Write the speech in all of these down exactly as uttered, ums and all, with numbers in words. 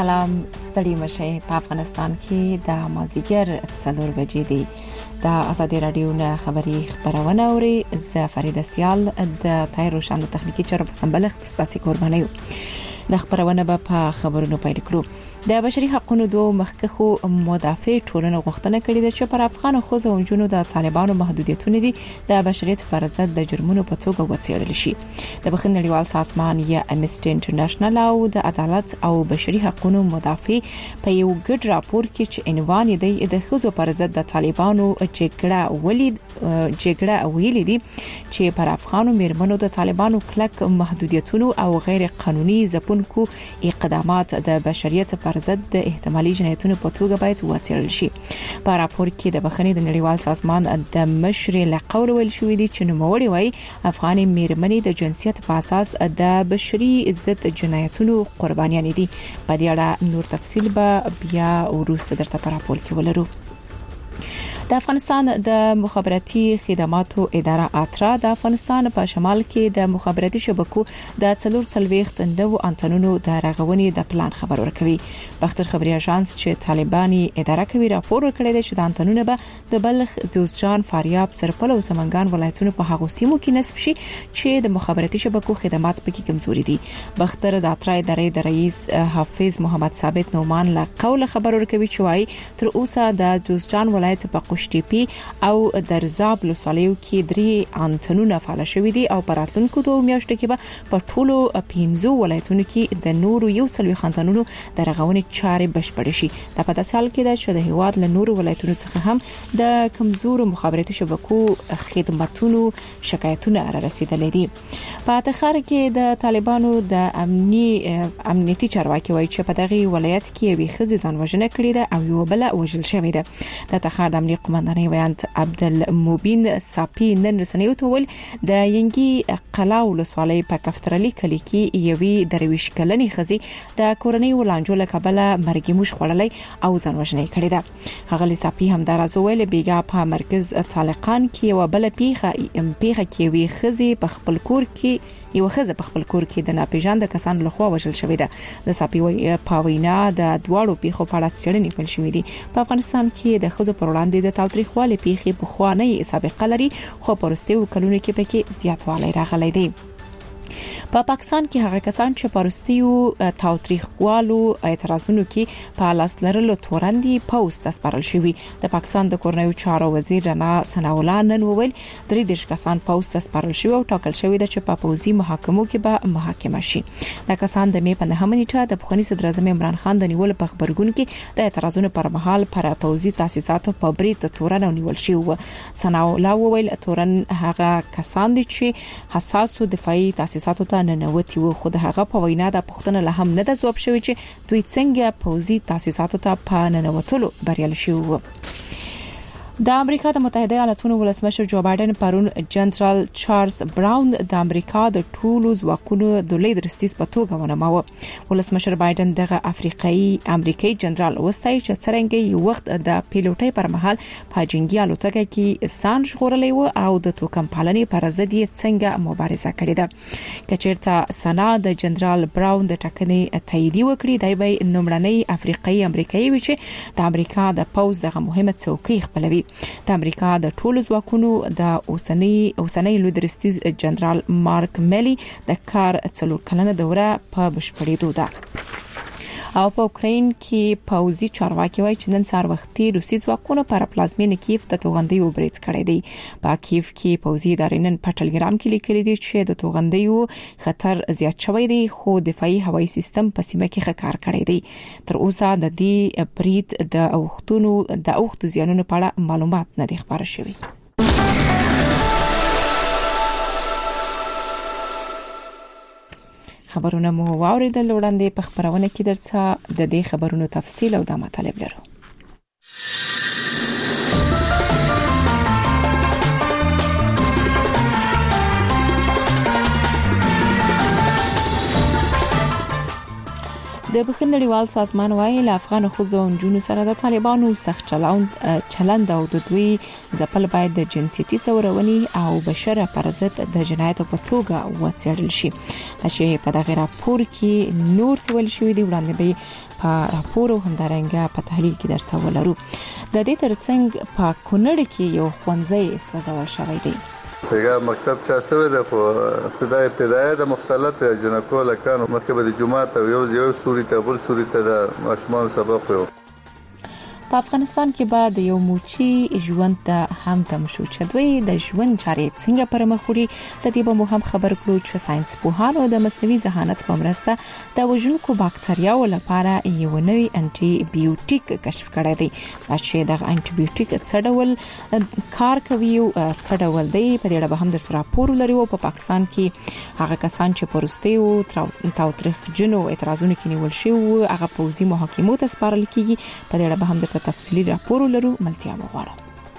سلام ستړي مشه په افغانستان کې د مازیګر څلور بجې دي د ازادي رادیو نه خبري خبرونه اوري ز فرید سیال د تایر روشن تخنیکی چارو په سمبل اختصاصي قرباني د خبرونه په خبرونو پیل کړو. د بشري حقوقو دوه مخکخو مدافع ټولنه غوښتنه کړې ده چې پر افغان خوځو اونجونو د طالبانو محدودیتونه دي د بشریت پر ضد د جرمونو په توګه وڅېړل شي. د بخښنې نړیوال سازمان یا امنیسټي انټرنیشنل او د عدالت او بشري حقوقو مدافع په یو ګډ راپور کې چې عنوان یې د خوځو پر ضد د طالبانو جګړه ولید جګړه ویلي دي چې پر افغانو میرمنو د طالبانو کلک محدودیتونو او غیر قانوني ځپونکو اقدامات د بشریت پر ضد د احتمالي جنایتونو په توګه باید وڅېړل شي. په راپور کې د بخښنې د نړیوال سازمان د مشر له قول ویل شوې دي چې نوموړي وايي افغاني میرمنې د جنسیت په اساس د بشري ضد جنایتونو قربانیان دي. په دې اړه نور تفصیل به بیا وروسته درته په راپور کې ولرو. د افغانستان د مخابراتي خدماتو اداره اترا د افغانستان په شمال کې د مخابراتي شبکو د څلور څلويخت نوو انټنونو د رغونې د پلان خبر ورکوي. بختر خبري اژانس چې طالباني اداره کوي راپور ورکړی دی چې د انټنونو به د بلخ، جوزجان، فاریاب، سرپل او سمنګان ولایتونو په هغو سیمو کې نصب شي چې د مخابراتي شبکو خدمات پکې کمزوري دي. بختر د اترا ادارې د رئیس حافظ محمد ثابت نومان له قول خبر ورکوي چې وايي تر اوسه د جوزجان ولایت په شتيپي او درزاب لوسالیو کې درې انټنونه فعال شوې دي او پراتلونکو دوه میاشتو کې به په ټولو پنځو ولایتونو کې د نورو یو څلوي خنټنونو د رغونې چارې بشپړ شي. د په داسې حال کې ده چې د هیواد له نورو ولایتونو څخه هم د کمزورو مخابراتي شبکو خدماتونو شکایتونه را رسیدلې دي. په تخار کې د طالبانو د امني امنیتي چارواکي وایي چې په دغه ولایت کې یو خزي ځان وژنه کړې ده او یو بل وژل شوې ده. د تخار د امنیتي قومندانۍ ویانت عبدالمبین صافي نن رسنیو ته ول د ینګي قلاو لسوالۍ په کفترلی کلی کې یوې درویش کلنې خزي د کورنۍ ولانجو له کبله مرګ موش خړلې او ځان وژنه کړې ده. هغه صافي هم درازو ویل بیګا په مرکز طالقان کې یو بل پیخه پیخه کې وی خزي په خپل کور کې یو خزه په خپل کور کې د ناپېژاند کسان له خوا وژل شوې ده. د صافي په وینا د دواړو پیخو په اړه څېړنې پیل شوې دي. په افغانستان کې د خزو پر وړاندې د تاوتریخوالي پیخي په خواني سابقه لري خو پرستیو کلونو کې پکې زیاتوالی راغلی دی. په پا پاکستان کې هغه کسان چې پرستیو تاوتریخوالو اعتراضونو کې په لاس لرلو تورندي پوسټ اسپارل شوی. د پاکستان د کورنیو چارو وزیر رنا ثناء الله نن وویل درې دیش کسان پوسټ اسپارل شوی او ټاکل شوی د چې په پوزي محاکمو کې به محاکمه شي. د کسان د مې په نهمه نیټه د افغاني صدر اعظم عمران خان د نیول په خبرګون کې د اعتراضونو پر مهال پر پوزي تاسیساتو په برید تورن او نیول شوی و. ثناء الله وویل تورن هغه کسان دي چې حساسو دفاعي تاسیساتو ته ننوتي وو خو د هغه په وینا د پښتنه له هم نه د ځواب شوی چې دوی څنګه پوزي تاسیساتو ته په ننوتلو بریالي شوی وو. د امریکا د متحده ایالاتونو ولسمشر جو بایدن پرون جنرال چارلز براون د امریکا د ټولو ځواکونو د لید رستیس په توګه ونماوه. ولسمشر بایدن دغه افریقایي امریکایي جنرال وستای چې څنګه یو وخت د پیلوټۍ پر مهال په جنگي الوتکه کې سان ژغورلې و او د توکم پالنې پر ضد یې څنګه مبارزه کړې ده. کچېرته سنا د جنرال براون د ټاکنې تایید وکړي دی به نومړنۍ افریقایي امریکایي وي چې د امریکا د پوز دغه مهمه څوکۍ خپلوي. د امریکا د ټولو ځواکونو د اوسنۍ اوسنۍ لودرستیز جنرال مارک میلی د کار څلور کلنه دوره په بشپړېدو ده. او په اوکراین کې پوزي چارواکي وایي چې نن سهار وختي روسي ځواکونو پر پلازمینه کیف د توغندیو برید کړی دی. په کیف کې پوزي ادارې نن په ټلګرام کې لیکلي دي چې د توغندیو خطر زیات شوی دی خو دفاعي هوایي سیستم په سیمه کې ښه کار کړی دی. تر اوسه د دې برید د اوختونو د اوختو زیانونو په اړه معلومات نه دي خبره شوی. خبرونه مو واوریدل وړاندې په خبرونه کې درڅه د دې خبرونو تفصیل او د مطالب لرو. د بخښنړیوال سازمان وايي له افغان ښځو او نجونو سره د طالبانو سخت چلند چلند او د دوی ځپل باید د جنسيتي څورونې او بشره پر ضد د جنایت په توګه وڅېړل شي. چې په دغه راپور کې نور څه ویل شوی دی وړاندې به په راپور همدارنګه په تحلیل کې درته ولرو. د دې ترڅنګ په کونړ کې یو ښوونځی سوځول شوی دی. پیغه مکتب چا سوی ده خو ابتدای ابتدای د مختلط جنکو لکانو مکتب د جمعه ته یو یو سوري ته بل سوري ته د ماشومان سبق وو. په افغانستان کې بعد یو موچی ژوند ته هم تم شو چې دوی د ژوند چارې څنګه پر مخ وړي. د دې به مو هم خبر کړو چې ساينس پوهانو د مصنوعي ذهانت په مرسته د وژونکو باکتریاوو لپاره یو نوی انټي بیوټیک کشف کړی دی. چې د انټي بیوټیک څه ډول کار کوي او څه ډول دی په دې اړه به هم درته راپور لري. او په پاکستان کې هغه کسان چې پرسته او تاوتریخ جنو اعتراضونه کې نیول شوی هغه پوزي محاکمو ته سپارل کیږي. په دې اړه به هم درته تفصیلی راپور لرو. ملتیا مغواړو.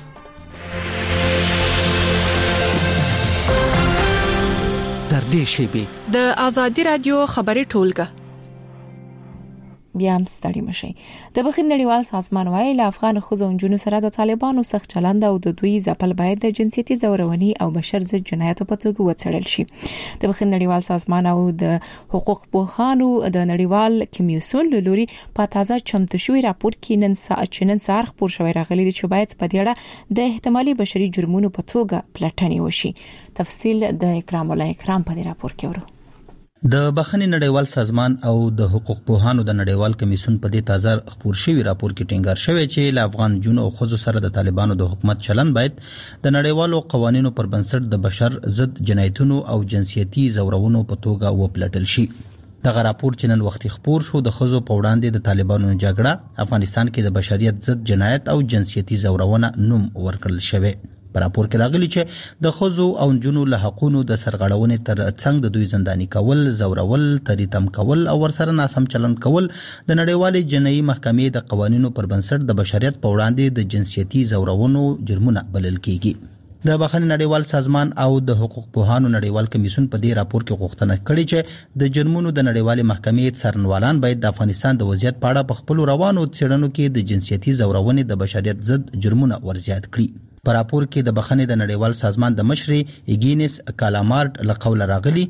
تر دې شی د ازادي رادیو خبري ټولګه بیا هم ستړي مشي. د بخښنړیوال سازمان وايي له افغان ښځو او نجونو سره د طالبانو سخت چلند او د دوی ځپل باید د جنسيتي ځورونې او بشر ضد جنایاتو په توګه وڅېړل شي. د بخښنړیوال سازمان او د حقوق پوهانو د نړیوال کمیسیون له لوري په تازه چمتو شوی راپور کې نن ساعت نن سار خبر شوی راغلی دی چې باید په دې اړه د احتمالي بشري جرمونو په توګه پلټنې وشي. تفصیل د اکرام الله اکرام په دې راپور کې ورو. د بخښنې نړیوال سازمان او د حقوق پوهانو د نړیوال کمیسیون په دې تازه خبر شوی راپور کې ټینګار شوی چې له افغان جنو او خزو سره د طالبانو د حکومت چلن باید د نړیوالو قوانینو پر بنسټ د بشر ضد جنایتونو او جنسيتي ځورونو په توګه وپلټل شي. دغه راپور چې نن وخت خبر شو د خزو په وړاندې د طالبانو جګړه افغانستان کې د بشریت ضد جنایت او جنسيتي ځورونه نوم ورکړل شوی. په راپور کې راغلي چې د خزو او نجونو له حقونو د سرغړونې تر څنګ د دوی زنداني کول، زورول، تریتم کول او ورسره ناسم چلند کول د نړیوالې جنایي محکمې د قوانینو پر بنسټ د بشریت په وړاندې د جنسيتي زورونو جرمونه بلل کیږي. د بخښنې نړیوال سازمان او د حقوق پوهانو نړیوال کمیسیون په دې راپور کې غوښتنه کړې چې د جرمونو د نړیوالې محکمې څارنوالان باید د افغانستان د وضعیت په اړه په خپل روانو څېړنو کې د جنسيتي زورونې د بشریت ضد جرمونه ورزیات کړي. په راپور کې د بخښنې د نړیوال سازمان د مشر ایګینس کالامارټ له قوله راغلي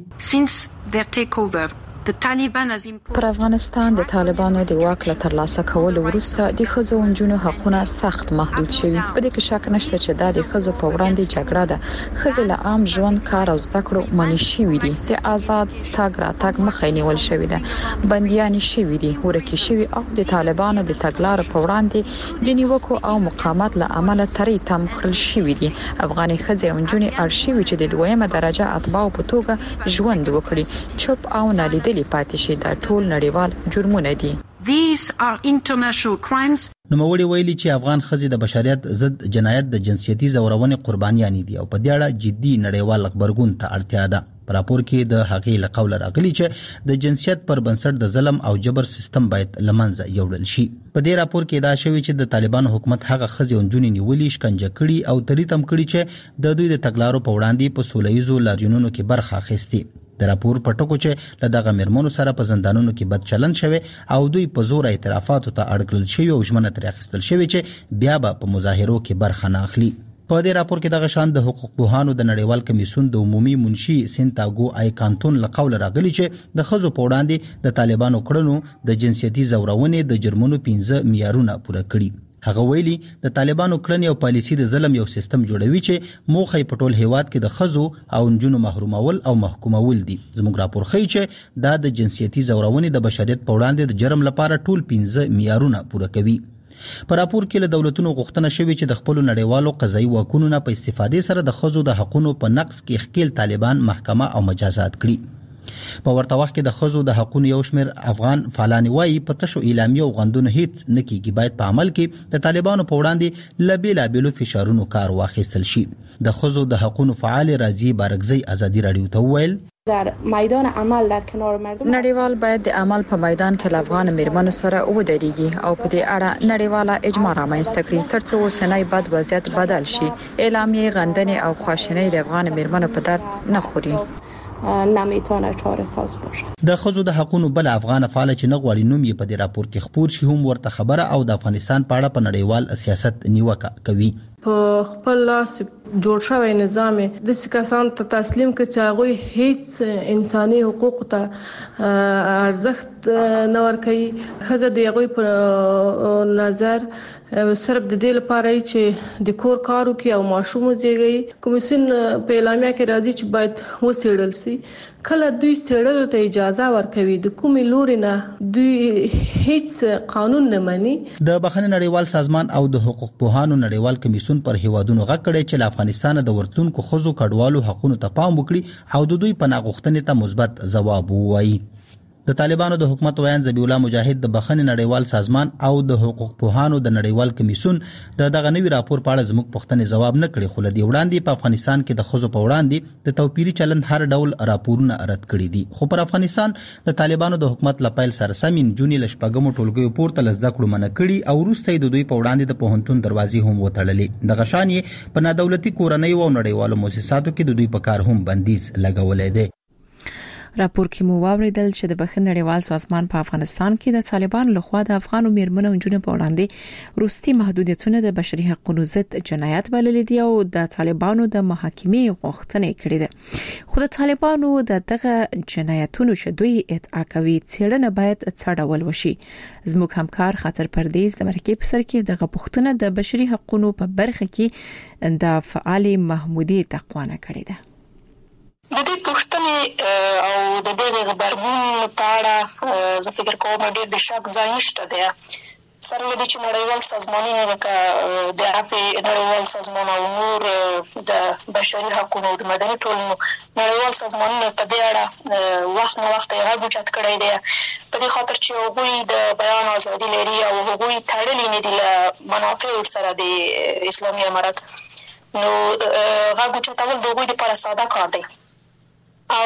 پر افغانستان د طالبانو د واک له ترلاسه کولو وروسته د ښځو او نجونو حقوقونه سخت محدود شوي. په دې کې شک نشته چې دا د ښځو په وړاندې جګړه ده. ښځې له عام ژوند، کار او زده کړو منع شوي دي. د آزاد تګ راتګ مخه نیول شوې ده. بنديان شوي دي، ورکې شوي او د طالبانو د تګلارو په وړاندې د نیوکو او مقاومت له امله ترې تم کړل شوي دي. افغاني ښځې او نجونې اړ چې د دویمه درجه اتباعو په توګه ژوند وکړي. چوپ او نالیدلي پاتې شي د ټول نړیوال جرمونه دي. These are international crimes. نوموړي ویلي چې افغان ښځې د بشریت ضد جنایت د جنسيتي ځورونې قربانیان دي او په دې اړه جدي نړیوال خبرګون ته اړتیا ده. په راپور کې د هغې له قوله راغلي چې د جنسیت پر بنسټ د ظلم او جبر سیستم باید لمنځه یوړل شي. په دې راپور کې دا شوی چې د طالبانو حکومت هغه ښځې او نجونې نیولې، شکنجه کړي او تریتم کړي چې د دوی د تګلارو په وړاندې په سولهییزو لاریونونو کې برخه اخیستې. د راپور په ټکو چې له دغه مرمنو سره په زندانونو کې بد چلند شوی او دوی په زور اعترافاتو ته اړ کړل شوی او ژمنه ترې اخیستل شوی چې بیا به په مظاهرو کې برخه نه اخلي. په دې راپور کې دغه شان د حقوق پوهانو د نړیوال کمیسیون د عمومي منشي سینتاګو آی کانتون له قوله راغلي چې د ښځو په وړاندې د طالبانو کړنو د جنسيتي ځورونې د جرمونو پنځه معیارونه پوره کړي. هغه ویلي د طالبانو کړنې او پالیسي د ظلم یو سیستم جوړوي چې موخه په ټول هیواد کې د ښځو او نجونو محرومول او محکومول دي. زموږ راپور ښیي چې دا د جنسيتي ځورونې د بشریت په وړاندې د جرم لپاره ټول پنځه معیارونه پوره کوي. په راپور کې له دولتونو غوښتنه شوې چې د خپل نړیوالو قضایي واکونو نه په استفادې سره د ښځو د حقوقو په نقض کې ښکیل طالبان محکمه او مجازات کړي. په ورته وخت کې د ښځو د حقوقو یو شمېر افغان فعالان وایي په تشو اعلامیه او غندونو هیڅ نه کیږي. باید په عمل کې د طالبانو په وړاندې له بېلابېلو فشارونو کار واخیستل شي. د ښځو د حقوقو فعال راضي بارکزی ازادي رادیو ته وویل در میدان عمل در کنار مردم نړیوال باید د عمل په میدان کې افغان میرمنو سره ودرېږي او په دې اړه نړیواله اجماع رامنځته کړي ترڅو اوسنۍ بد وضعیت بدل شي. اعلامیه غندنې او خواشینۍ د افغان میرمنو په درد نه خوري. نمیتونه چاره ساز باشه. د خزو د حقوقو بل افغان فعال چې نه غواړي نوم یې په دې راپور کې خپور شي هم ورته خبره او د افغانستان په اړه په نړیوال سیاست نیوکه کوي. په خپل لاس جوړ شوی نظام د سکاسان ته تسلیم کړي چې هغه هیڅ انساني حقوق ته ارزښت نه ورکوي. خزه د هغه په نظر صرف د دې لپاره چې د کور کارو کې او ماشوم زیږي کمیسیون په اعلامیه کې راځي چې باید وسیړل شي. کله دوی سیړلو ته اجازه ورکوي د کومې لوري نه دوی هیڅ قانون نه مني. د بخښنې نړیوال سازمان او د حقوق پوهانو نړیوال کمیسیون پر هیوادونو غږ کړی چې له افغانستان د ورتلونکو خزو کډوالو حقوقو ته پام وکړي او د دوی پناه غوښتنې ته مثبت ځواب ووایي. د طالبانو د حکومت ویان ذبیح الله مجاهد د بخښنې نړیوال سازمان او د حقوق پوهانو د نړیوال کمیسیون د دغه نوي راپور په اړه زموږ پوښتنې ځواب نه کړي، خو لدی وړاندې په افغانستان کې د خزو په وړاندې د توپیری چلند هر ډول راپورونه رد کړي دي. خو پر افغانستان د طالبانو د حکومت لپاره سره سمین جونی لشپګمو ټولګیو پورته لزده کړو منع کړي او وروسته د دوی په وړاندې د پوهنتون دروازې هم وتړلې. د غشانې په نادولتي کورنۍ او نړیوالو مؤسساتو کې د دوی په کار هم بندیز لګولې ده. راپور کې مو واوریدل چې د بخښنې نړیوال سازمان په افغانستان کې د طالبانو لخوا د افغانو میرمنو او نجونو په وړاندې روسي محدودیتونه د بشري حقوقو ضد جنایت بلل دي او د طالبانو د محاکمې غوښتنه کړې ده. خو د طالبانو د دغه جنایتونو چې دوی ادعا کوي څېړنه باید څه ډول وشي. زموږ همکار خاطر پردیز د مرکې په سر کې دغه پوښتنه د بشري حقوقو په برخه کې د فعال محمودي تقوانه کړې ده. د دې پوښتنې او د دې غبرګون په اړه زه فکر کوم ډېر د شک ځای نشته دی. سره له دې چې نړیوال سازمانونه لکه د عفو نړیوال سازمان او نور د بشري حقوقو او د مدني ټولنو نړیوال سازمانونه په دې اړه وخت نه وخت یې غږ اوچت کړی دی په دې خاطر چې هغوی د بیان ازادي لري او هغوی تړلي نه دي له منافعو سره د اسلامي امارت. نو غږ اوچتول د هغوی دپاره ساده کار دی او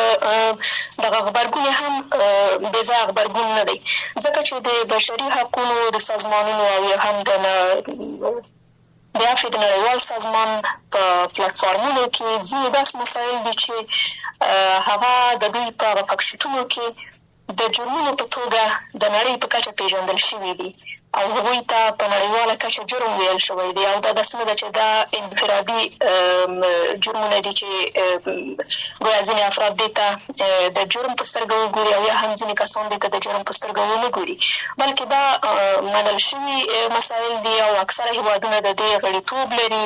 دغه غبرګون هم بې ځایه غبرګون نه دی، ځکه چې د بشري حقوقو د سازمانونو او هم د د عفو د نړیوال سازمان په پلیټفارمونو کې ځینې داسې مسایل دي چې هغه د دوی په هغه فکشتونو کې د جرمونو په توګه د نړۍ په کچه پیژندل شوي دي او هغوی ته په نړیواله کچه جرم ویل شوی دی او دا داسې نه ده چې دا انفرادي جرمونه دي چې ګویا ځینې افراد دې ته د جرم په سترګه وګوري او یا هم ځینې کسان دې ته د جرم په سترګه ونه ګوري، بلکې دا منل شوي مسایل دي او اکثره هیوادونه د دې غړیتوب لري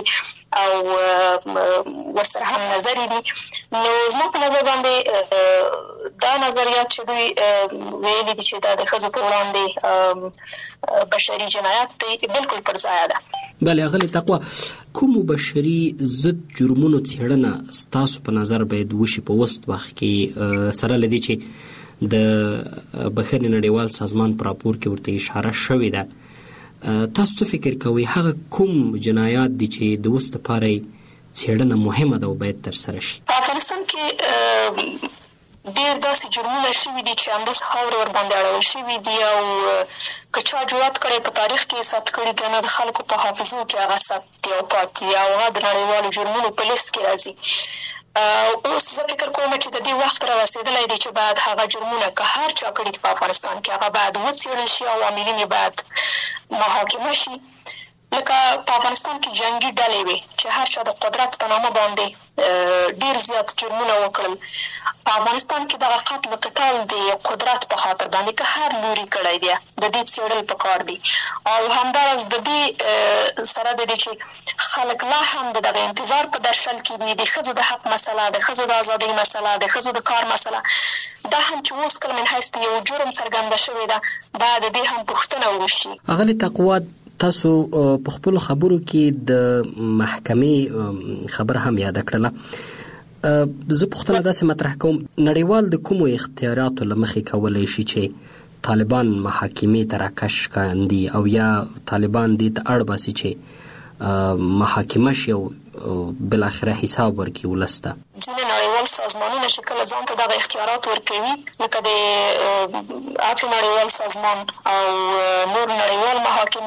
او ورسره هم نظري دي. نو زما په نظر باندې دا نظریات چې دوی ویلي دي چې دا د ښځو په وړاندې بشري جنایت دی بالکل پر ځای ده. بله اغلې تقوا، کومو بشري ضد جرمونو څېړنه ستاسو په نظر باید وشي په وست وخت کې، سره له دې چې د بخښنې نړیوال سازمان په راپور کې ورته اشاره شوې ده؟ تاسو څه فکر کوئ هغه کوم جنایات دي چې د وست لپاره څېړنه مهمه ده او باید ترسره شي؟ په افغانستان کې ډېر داسې جرمونه شوي دي چې همداسې خاورې ورباندې اړول شوي دي او که چا جرات کړی په تاریخ کې ثبت کړي که نه د خلکو په حافظو کې هغه ثبت دي او پاتې دي او هغه د نړیوالو جرمونو په لیست کې راځي. اوس زه فکر کوم چې د دې وخت را رسېدلی دی چې باید هغه جرمونه که هر چا کړي دي په افغانستان کې هغه باید وڅېړل شي او عاملین یې باید محاکمه شي. لکه په افغانستان کې جنگي ډلې وي چې هر چا د قدرت په نامه باندې ډیر زیات جرمونه وکړل. په افغانستان کې دغه قتل قتال د قدرت په خاطر باندې که هر لوري کړی دی د دې څېړل پکار دي او همداراز د دې سره د دې چې خلک لا هم د دغه انتظار په درشل کې دي د ښځو د حق مسله، د ښځو د ازادۍ مسله، د ښځو د کار مسله، دا هم چې اوس کله من حیث یو جرم څرګنده شوی ده باید د دې هم پوښتنه وشي. اغلې تقوا، تاسو په خپل خبرو کې د محکمې خبر هم یاد کړله. زه پوښتنه داسې مطرح کوم، نړیوال د کومو اختیاراتو له مخې کولی شي چې طالبان محاکمې ته راکش کاندي او یا طالبان دې ته اړ باسي چې محاکمه شي او بالاخره حساب ورکړي ولس ته؟ ځینې نړیوال سازمانونه چې کله ځان ته دغه اختیارات ورکوي لکه د عفو نړیوال سازمان او نور نړیوال محاکم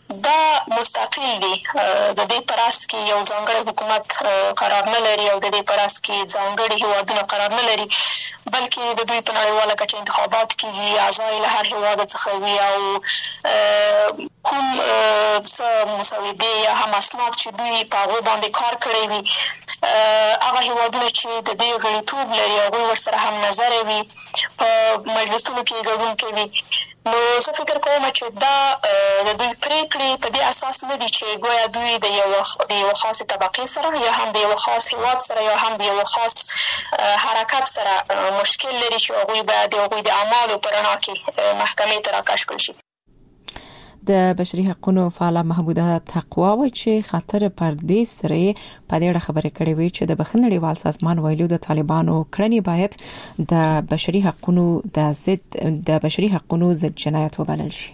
دا مستقل دي د دې پراس کې یو ځانګړی حکومت قرار نه لري او د دې پراس کې ځانګړي هیوادونه قرار نه لري بلکې د دوی په نړیواله کچه انتخابات کېږي اعضای له هر هیواد څخه وي او کوم څه مسودې یا هم اسناد چې دوی په هغو باندې کار کړی وي هغه هیوادونه چې د دې غړیتوب لري هغوی ورسره هم نظره وي په مجلسونو کې ګډون کوي نو زه فکر کوم چې دا د دوی پریکړې په دې اساس نه دي چې ګویا دوی د یو د یو خاص طبقه سره یا هم د یو خاص هیواد سره یا هم د یو خاص حرکت سره مشکل لري چې هغوی باید د هغوی د اعمالو په رڼا کې محکمې ته راکشکل شي. د بشري حقوقو فعاله محموده تقوا و چې خاطر پر دې سره په دې اړه خبرې کړې وي چې د بخښنړیوال سازمان ویلو د طالبانو کړنې باید د بشري حقوقو د ضد د بشري حقوقو ضد جنایت وبلل شي.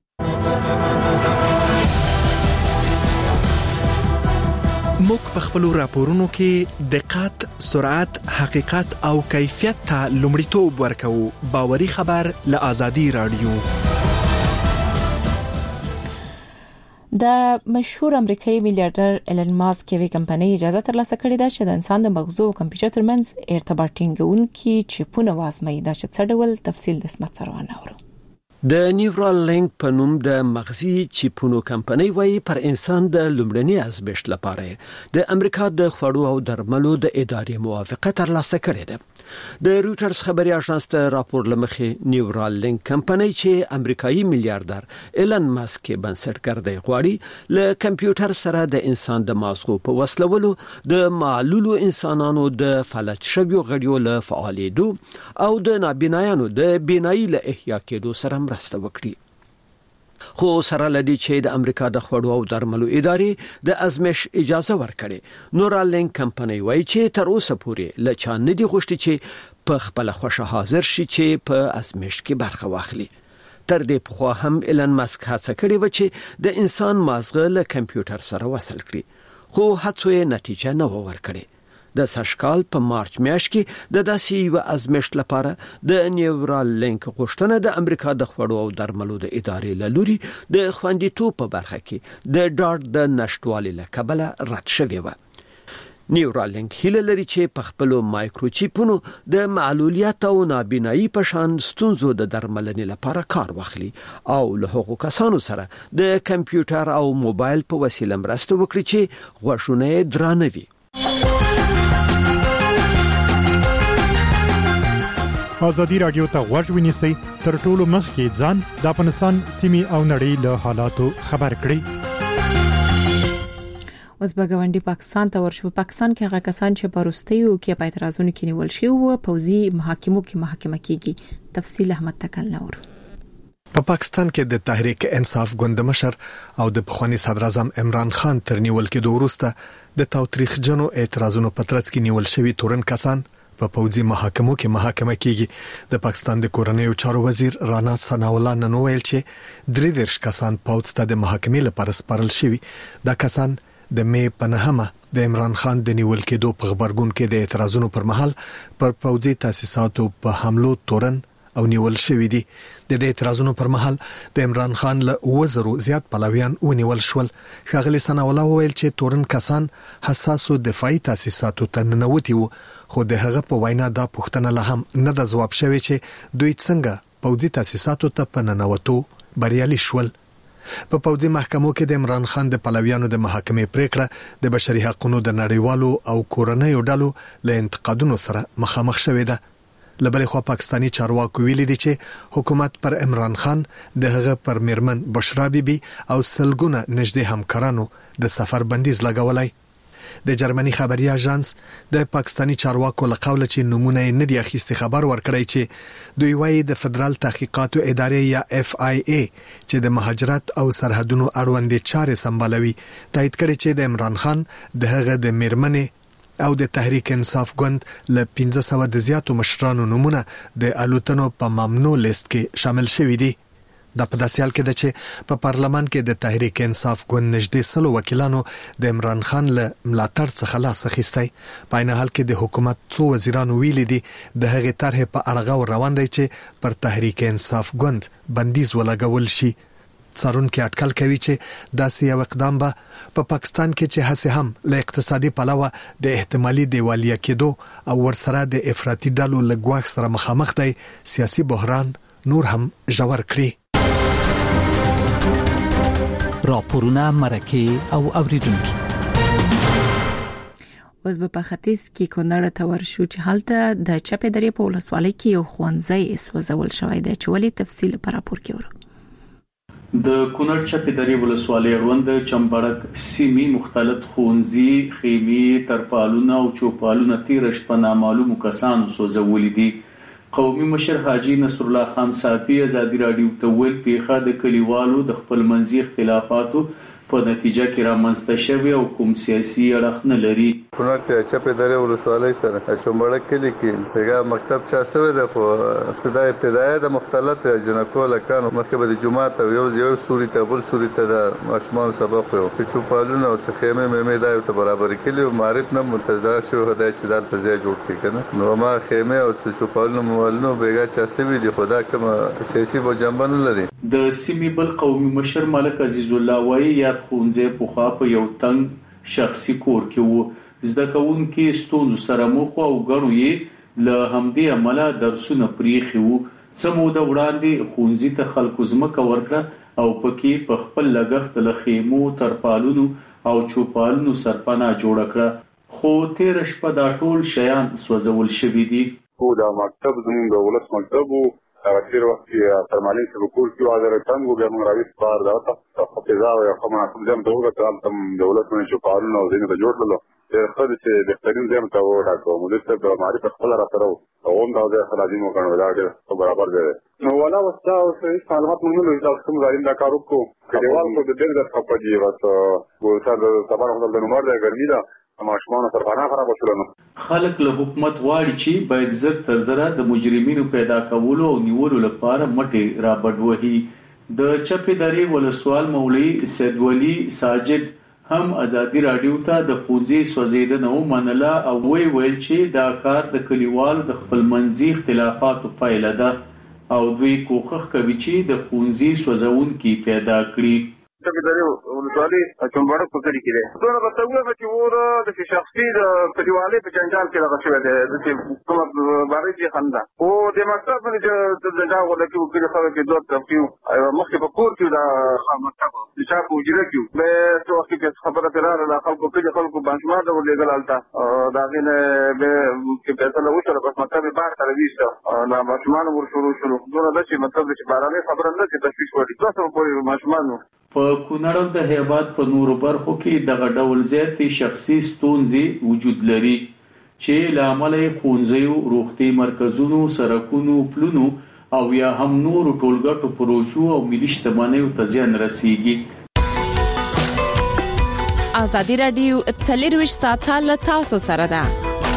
موږ په خپل راپورونو کې دقت، سرعت، حقیقت او کیفیت ته لومړیتوب ورکوو. باوري خبر له آزادي رادیو. د مشهور امریکایي میلیارډر ایلن ماسک یوې کمپنۍ اجازه ترلاسه کړې ده چې د انسان د مغزو او کمپیوټر ترمنځ ارتباط ټینګونکي چیپونه وازموي. دا چې څه ډول تفصیل د اسمت سره وناورو. د نیورال لینک په نوم د مغزي چیپونو کمپنۍ وايي پر انسان د لومړني ازمېښت لپاره د امریکا د خوړو او درملو د ادارې موافقه ترلاسه کړې ده. د رويټرز خبري اژانس ته راپور لمخې نیورال لینک کمپنۍ چې امریکایي میلیارډر ایلن ماسک بنسټګر دی غواړي له کمپیوټر سره د انسان د مازغو په وصلولو د معلولو انسانانو د فلج شویو غړیو له فعالیدو او د نابینایانو د بینایي له احیا کېدو سره مرسته وکړي. خو سره لدی چې د امریکا د خوړو او درملو ادارې د ازمېش اجازه ورکړي. نورالینک کمپنۍ وایي چې تر اوسه پورې لچا نه دی غوښتي چې په خپل خوښه حاضر شي چې په ازمېش کې برخه واخلي. تر دې پخوا هم ایلن ماسک هڅه کړې و چې د انسان مازغه له کمپیوټر سره وصل کړي خو هڅو یې نتیجه نه ورکړي. د سشکال په مارچ میاشت کې د داسې یو ازمېشت لپاره د نیورال لینک غوښتنه د امریکا د خوړو او درملو د ادارې له لوري د خوندیتوب په برخه کې د ډاټ د نشټوالي له کبله رد شوې و. نیورال لینک هیله لري چې په خپل مایکروچیپونو د معلولیت او نابینایی په شان ستونزو د درملنې لپاره کار واخلي او له هغو کسانو سره د کمپیوټر او موبایل په وسیله مرسته وکړي چې غوښونه درانه وي. آزادی رادیو ته غوږ ونیسئ تر ټولو مخکې ځان د افغانستان سیمې او نړۍ له حالاتو خبر کړئ. اوس به ګاونډي پاکستان ته ورشو. پاکستان کې هغه کسان چې په وروستیو کې په اعتراضونو کې نیول شوي وو پوځي محاکمو کې محاکمه کیږي. تفصیل احمد تکل نور. په پاکستان کې د تحریک انصاف ګوند مشر او د پخوانی صدر اعظم عمران خان تر نیول کې د وروسته د تاوتریخجنو اعتراضونو په ترڅ کې نیول شوي تورن کسان په پوځي محاکمو کې محاکمه کیږي. د پاکستان د کورنیو چارو وزیر رانا ثناءالله نن ویل چې درې دېرش کسان پوځ ته د محاکمې لپاره سپارل شوي. دا کسان د مې په نهمه د عمران خان د نیول کېدو په خبرګون کې د اعتراضونو پر مهال پر پوځي تاسیساتو په حملو تورن او نیول شوی دي. د دې اعتراضونو پر مهال د عمران خان له وزرو زیات پلویان ونیول شول. ښاغلي ثناءالله ویل چې تورن کسان حساسو دفاعي تاسیساتو ته ننوتي وو خو د هغه په وینا دا پوښتنه له هم نه د ځواب شوی چې دوی څنګه پوځي تاسیساتو ته په ننوتو بریالي شول. په پوځي محکمو کې د عمران خان د پلویانو د محاکمې پریکړه د بشري حقوقو د نړیوالو او کورنیو ډلو له انتقادونو سره مخامخ شوې ده. لبلې خو پاکستانی چارواکو ویلي دي چې حکومت پر عمران خان د هغه پر میرمن بشرا بیبي او سلګونه نږدې همکارانو د سفر بندیز لګولای. د جرمني خبري اژانس د پاکستانی چارواکو له قوله چې نمونه نه دی اخیستي خبر ورکړی چې دوی وايي د فدرال تحقیقاتو ادارې یا اف آی ای چې د مهاجرت او سرحدونو اړوند چارې سمبالوي تایید کړي چې د عمران خان د هغه د میرمنې او د تحریک انصاف ګوند له پنځه سوه د زیاتو مشرانو نمونه د الوتنو په ممنوع لیست کې شامل شوي دي. د په داسې حال کې ده چې په پارلمان کې د تحریک انصاف ګوند نږدې سلو وکیلانو د عمران خان له ملاتړ څخه لاس اخیستی. په عین حال کې د حکومت څو وزیرانو ویلي دي د هغې طرحې په اړه غور روان دی چې پر تحریک انصاف ګوند بندیز ولګول شي. څارونکو اټکل کوي چې داسې یو اقدام به په پا پاکستان کې چې هڅه هم له اقتصادي پلوه د احتمالي دیوالیا کېدو او ورسره د افراطي ډلو لګواښ سره مخامخ دی سیاسي بحران نور هم ژور کړي. راپورونه مرکه او اوریدونکو اوس په ختیځ کې کونړ ته ورشو چې هلته د چپې درې په ولسوالۍ کې یو ښوونځی سوځول شوی دی چې ولې تفصیل پر راپور کې ورو. د کونړ چپې درې ولسوالۍ اړوند چمبړک سیمې مختلف ښوونځي، خیمې، ترپالونه او چوپالونه تیر شپه نامعلومو کسانو سوځولي دي. قومي مشر حاجی نصر الله خان صافي ازادي رادیو ته ویل پیښه د کلیوالو د خپل منځي اختلافاتو په نتیجه کې رامنځته شوی او کوم سیاسي اړخ نه لري. کونړ کې چپې درې ولسوالۍ سره چمبړک کلی کې پیغام مکتب چا سوی د خو ابتدای ابتدای د مختلط جنکو لکانو مخکې به د جمعه ته یو یو سوري ته بل سوري ته د ماشومان سبق یو چې چوپالونه او خیمه مې دا ته برابر کلی او معرف نه منتظر شو هدا چې دلته ځای جوړ کړي کنه نو ما خیمه او چوپالونه مولنو بیګا چا سوی دی خدا کوم سیاسي بجنبن لري. د سیمې بل قومي مشر ملک عزیز الله وایي یا خونځه پوخا په یو تنگ شخصي کور کې وو. زده کوونکي ستونزو سره مخ او غړو یې له همدې عمله درسونه پریخي وو. سمو د وړاندې خونځي ته خلکو زمکه ورکړه او پکې په خپل لګښت له خیمو، ترپالونو او چوپالونو سرپناه جوړ کړه خو تیر شپه دا ټول شیان سوځول شوي دي. خو دا مکتب زموږ د ولس مکتب وو تیر وخت کې ترمالین څخه کول کې واده راتنګو بیا موږ راوي بار دا ته فضا او کومه کوم ځم دغه کال تم دولت نه شو قانون او دینه جوړلو تر خپل چې بهترین ځم ته وډاکو موږ ته د معرفت خپل را سره او هم دا د خلاصي مو کنه دا ډېر برابر دی. نو ولا وستا او څه معلومات موږ نه لږ کوم ځای دا کار وکړو کډیوال کو د ډېر د خپل دی واسه ګورسر د سبا خپل د نمبر د ګرمي دا ماشومان سرپناه خراب شول. خلک له حکومت غواړي چې باید زر تر زره د مجرمینو پیدا کولو او نیولو لپاره مټي را بډوهي. د چپې درې ولسوال مولوي سید ولی ساجد هم ازادي رادیو ته د ښوونځي سوځیدنه ومنله او وی ویل چې دا کار د کلیوالو د خپل منځي اختلافاتو پایله ده او دوی کوښښ کوي چې د ښوونځي سوځونکي پیدا کړي. چپې درې ولسوالۍ چمبړک په کلي کې دی. دونه به ته ووایم چې وره د شخصي د کلیوالۍ په جنجال کې دغه شوی دی داسې کومه بارۍ چې خنده خو د مکتب باندې چې د جنجال غونډه کې وکړي خلک کې دوه طرف کې مخکې په کور کې د مکتب د چا په حجره کې بیا څه وخت کې خبره پرې راغله خلکو کلي خلکو بانشمار ته ورلېږل هلته د هغې نه بیا چې فیصله وشوله بس مکتب یې بار ته راویسته نو ماشومان ور شروع شولو دونه ده چې مطلب چې بارانۍ خبره نه چې تشویش وړي دوه سوه پورې ماشومان په کونړ او د هیواد په نورو برخو کې دغه ډول زیاتې شخصي ستونزې وجود لري چې له امله یې ښوونځیو، روغتي مرکزونو، سړکونو، پلونو او یا هم نورو ټولګټو پروژو او ملي شتمنیو ته زیان رسیږي. ازادي رادیو څلرویشت ساعته له تاسو سره ده.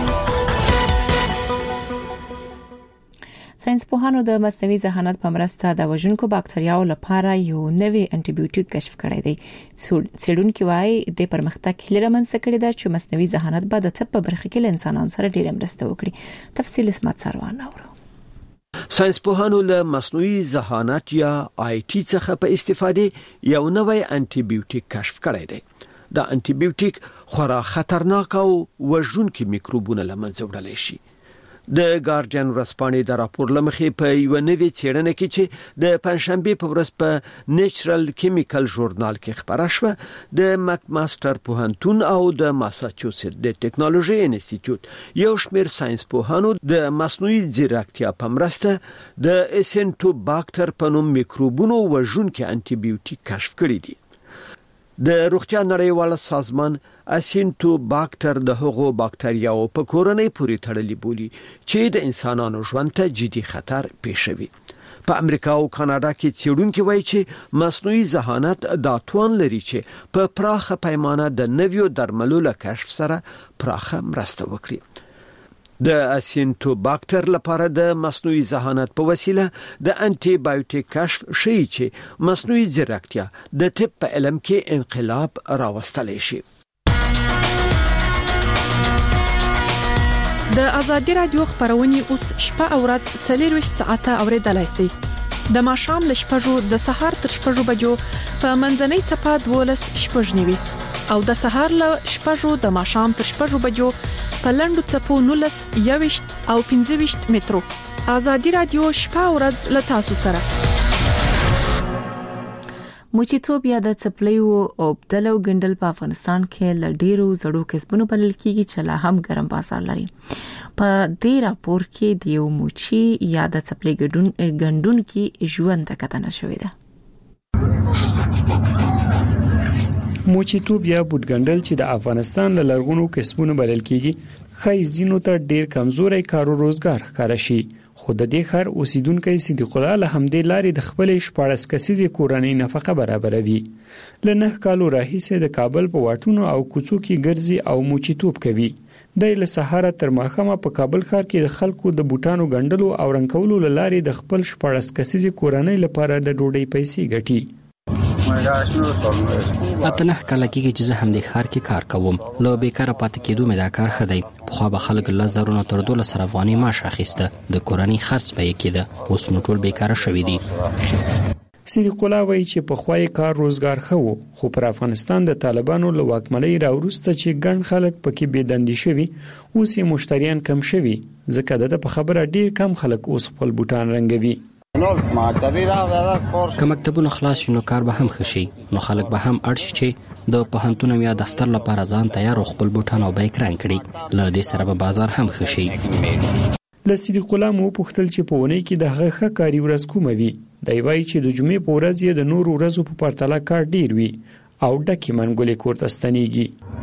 ساينس پوهانو د مصنوعي ذهانت په مرسته د وژونکو باکتریاو لپاره یو نوی انټي بیوټیک کشف کړی دی. څېړونکي وايي د پرمختګ هیله رامنځته کړې ده چې مصنوعي ذهانت به د طب په برخه کې له انسانانو سره ډېر مرسته وکړي. تفصیل اسمت سروان اورو. ساينس پوهانو له مصنوعي ذهانت یا آی ټي څخه په استفادې یو نوی انټي بیوټیک کشف کړی دی. دا انټي بیوټیک خورا خطرناک او وژونکي میکروبونه لمنځه وړلی شي. د ګارډین ورځپاڼې د راپور لمخې په یو نوې څېړنه کې چې د پنځشنبه په ورځ په نیچرل کیمیکل ژورنال کې خبره شوه د مکماستر پوهنتون او د ماساچوسټ د ټیکنالوژي انسټیټیوټ یو شمېر ساينس پوهانو د مصنوعي ځیرکتیا په مرسته د اسینټوباکټر په نوم میکروبونو وژونکي انټي بیوټیک کشف کړی دي. د روغتیا نړیوال سازمان اسینټوباکټر د هغو باکتریاو په کورنۍ پورې تړلي بولي چې د انسانانو ژوند ته جدي خطر پېښوي. په امریکا او کاناډا کې څېړونکي وایي چې مصنوعي ذهانت دا توان لري چې په پراخه پیمانه د نویو درملو له کشف سره پراخه مرسته وکړي. د اسینټوباکټر لپاره د مصنوعي ذهانت په وسیله د انټي بایوټیک کشف شي چې مصنوعي ځیرکتیا د طب په علم کې انقلاب راوستلی شي. د ازادي رادیو خبرونه اوس شپه او ورځ څلرویشت ساعته اوریدلای شئ. د ماښام ل شپږو د سهار تر شپږو بجو په منځنۍ صفه دولس شپږ نیوي او د سهار ل شپږو د ماښام تر شپږو بجو په لندو صفو نولس یويشت او پنځه ویشت مترو. آزادي رادیو شپه او ورځ ل تاسو سره. موچیتوب یا د چپلیو او بدلو ګندل په افغانستان کې ل ډیرو زړو کسبونو بلل کیږي چې لا هم ګرم بازار لري. په دې راپور کې د یو موچی یا د چپلی ګډون ګندون کې ژوند کتنه شوې ده. موچیتوب یا بوټ ګندل چې د افغانستان له لرغونو کسبونو بلل کیږي خای زینو ته ډیر کمزوري کارو روزګار ښکار شي. خو د دې خر اوسیدونکو صدیق الله له همدې لارې د خپل شپارس کسیزې کورنۍ نفقه برابروي. لنه کالو راهیسه د کابل په واټونو او کوڅو کې ګرځي او موچیتوب کوي. د له سهار تر ماښامه په کابل ښار کې د خلکو د بوټانو ګندلو او رنګولو لارې د خپل شپارس کسیزې کورنۍ لپاره د ډوډۍ پیسې ګټي. اته نه کله کېږي چې زه هم د ښار کې کار کوم. لو بیکاره پاتې کېدو مې دا کار خدای په خو به خلک له زرونو تر دولس سره افغاني معاش اخیسته. د کورنۍ خرڅ به یې کېده. اوس نو ټول بیکاره شوي دي. صدیق الله وایي چې په خوای کار روزګار خو خو پر افغانستان د طالبانو له واکمنۍ راوروسته چې ګڼ خلک پکې بېدندي شوي اوس یې مشتریان کم شوي ځکه د په خبره ډیر کم خلک اوس خپل بوټان رنګوي. که مکتبونه خلاص شي نو کار به هم خشي نو خلک به هم اړ شي چې د پوهنتون یا دفتر لپاره ځان تیار او خپل بوټان او بایک رنګ کړي. له دې سره به بازار هم خشي. له صدیق الله مو پوښتل چې په ونې کې د هغه ښه کاري ورځ کومه وي. دی وایي چې د جمعې په ورځ یې د نورو ورځو په پرتله کار ډیر وي او ډکې منګولې کور ته ستنېږي.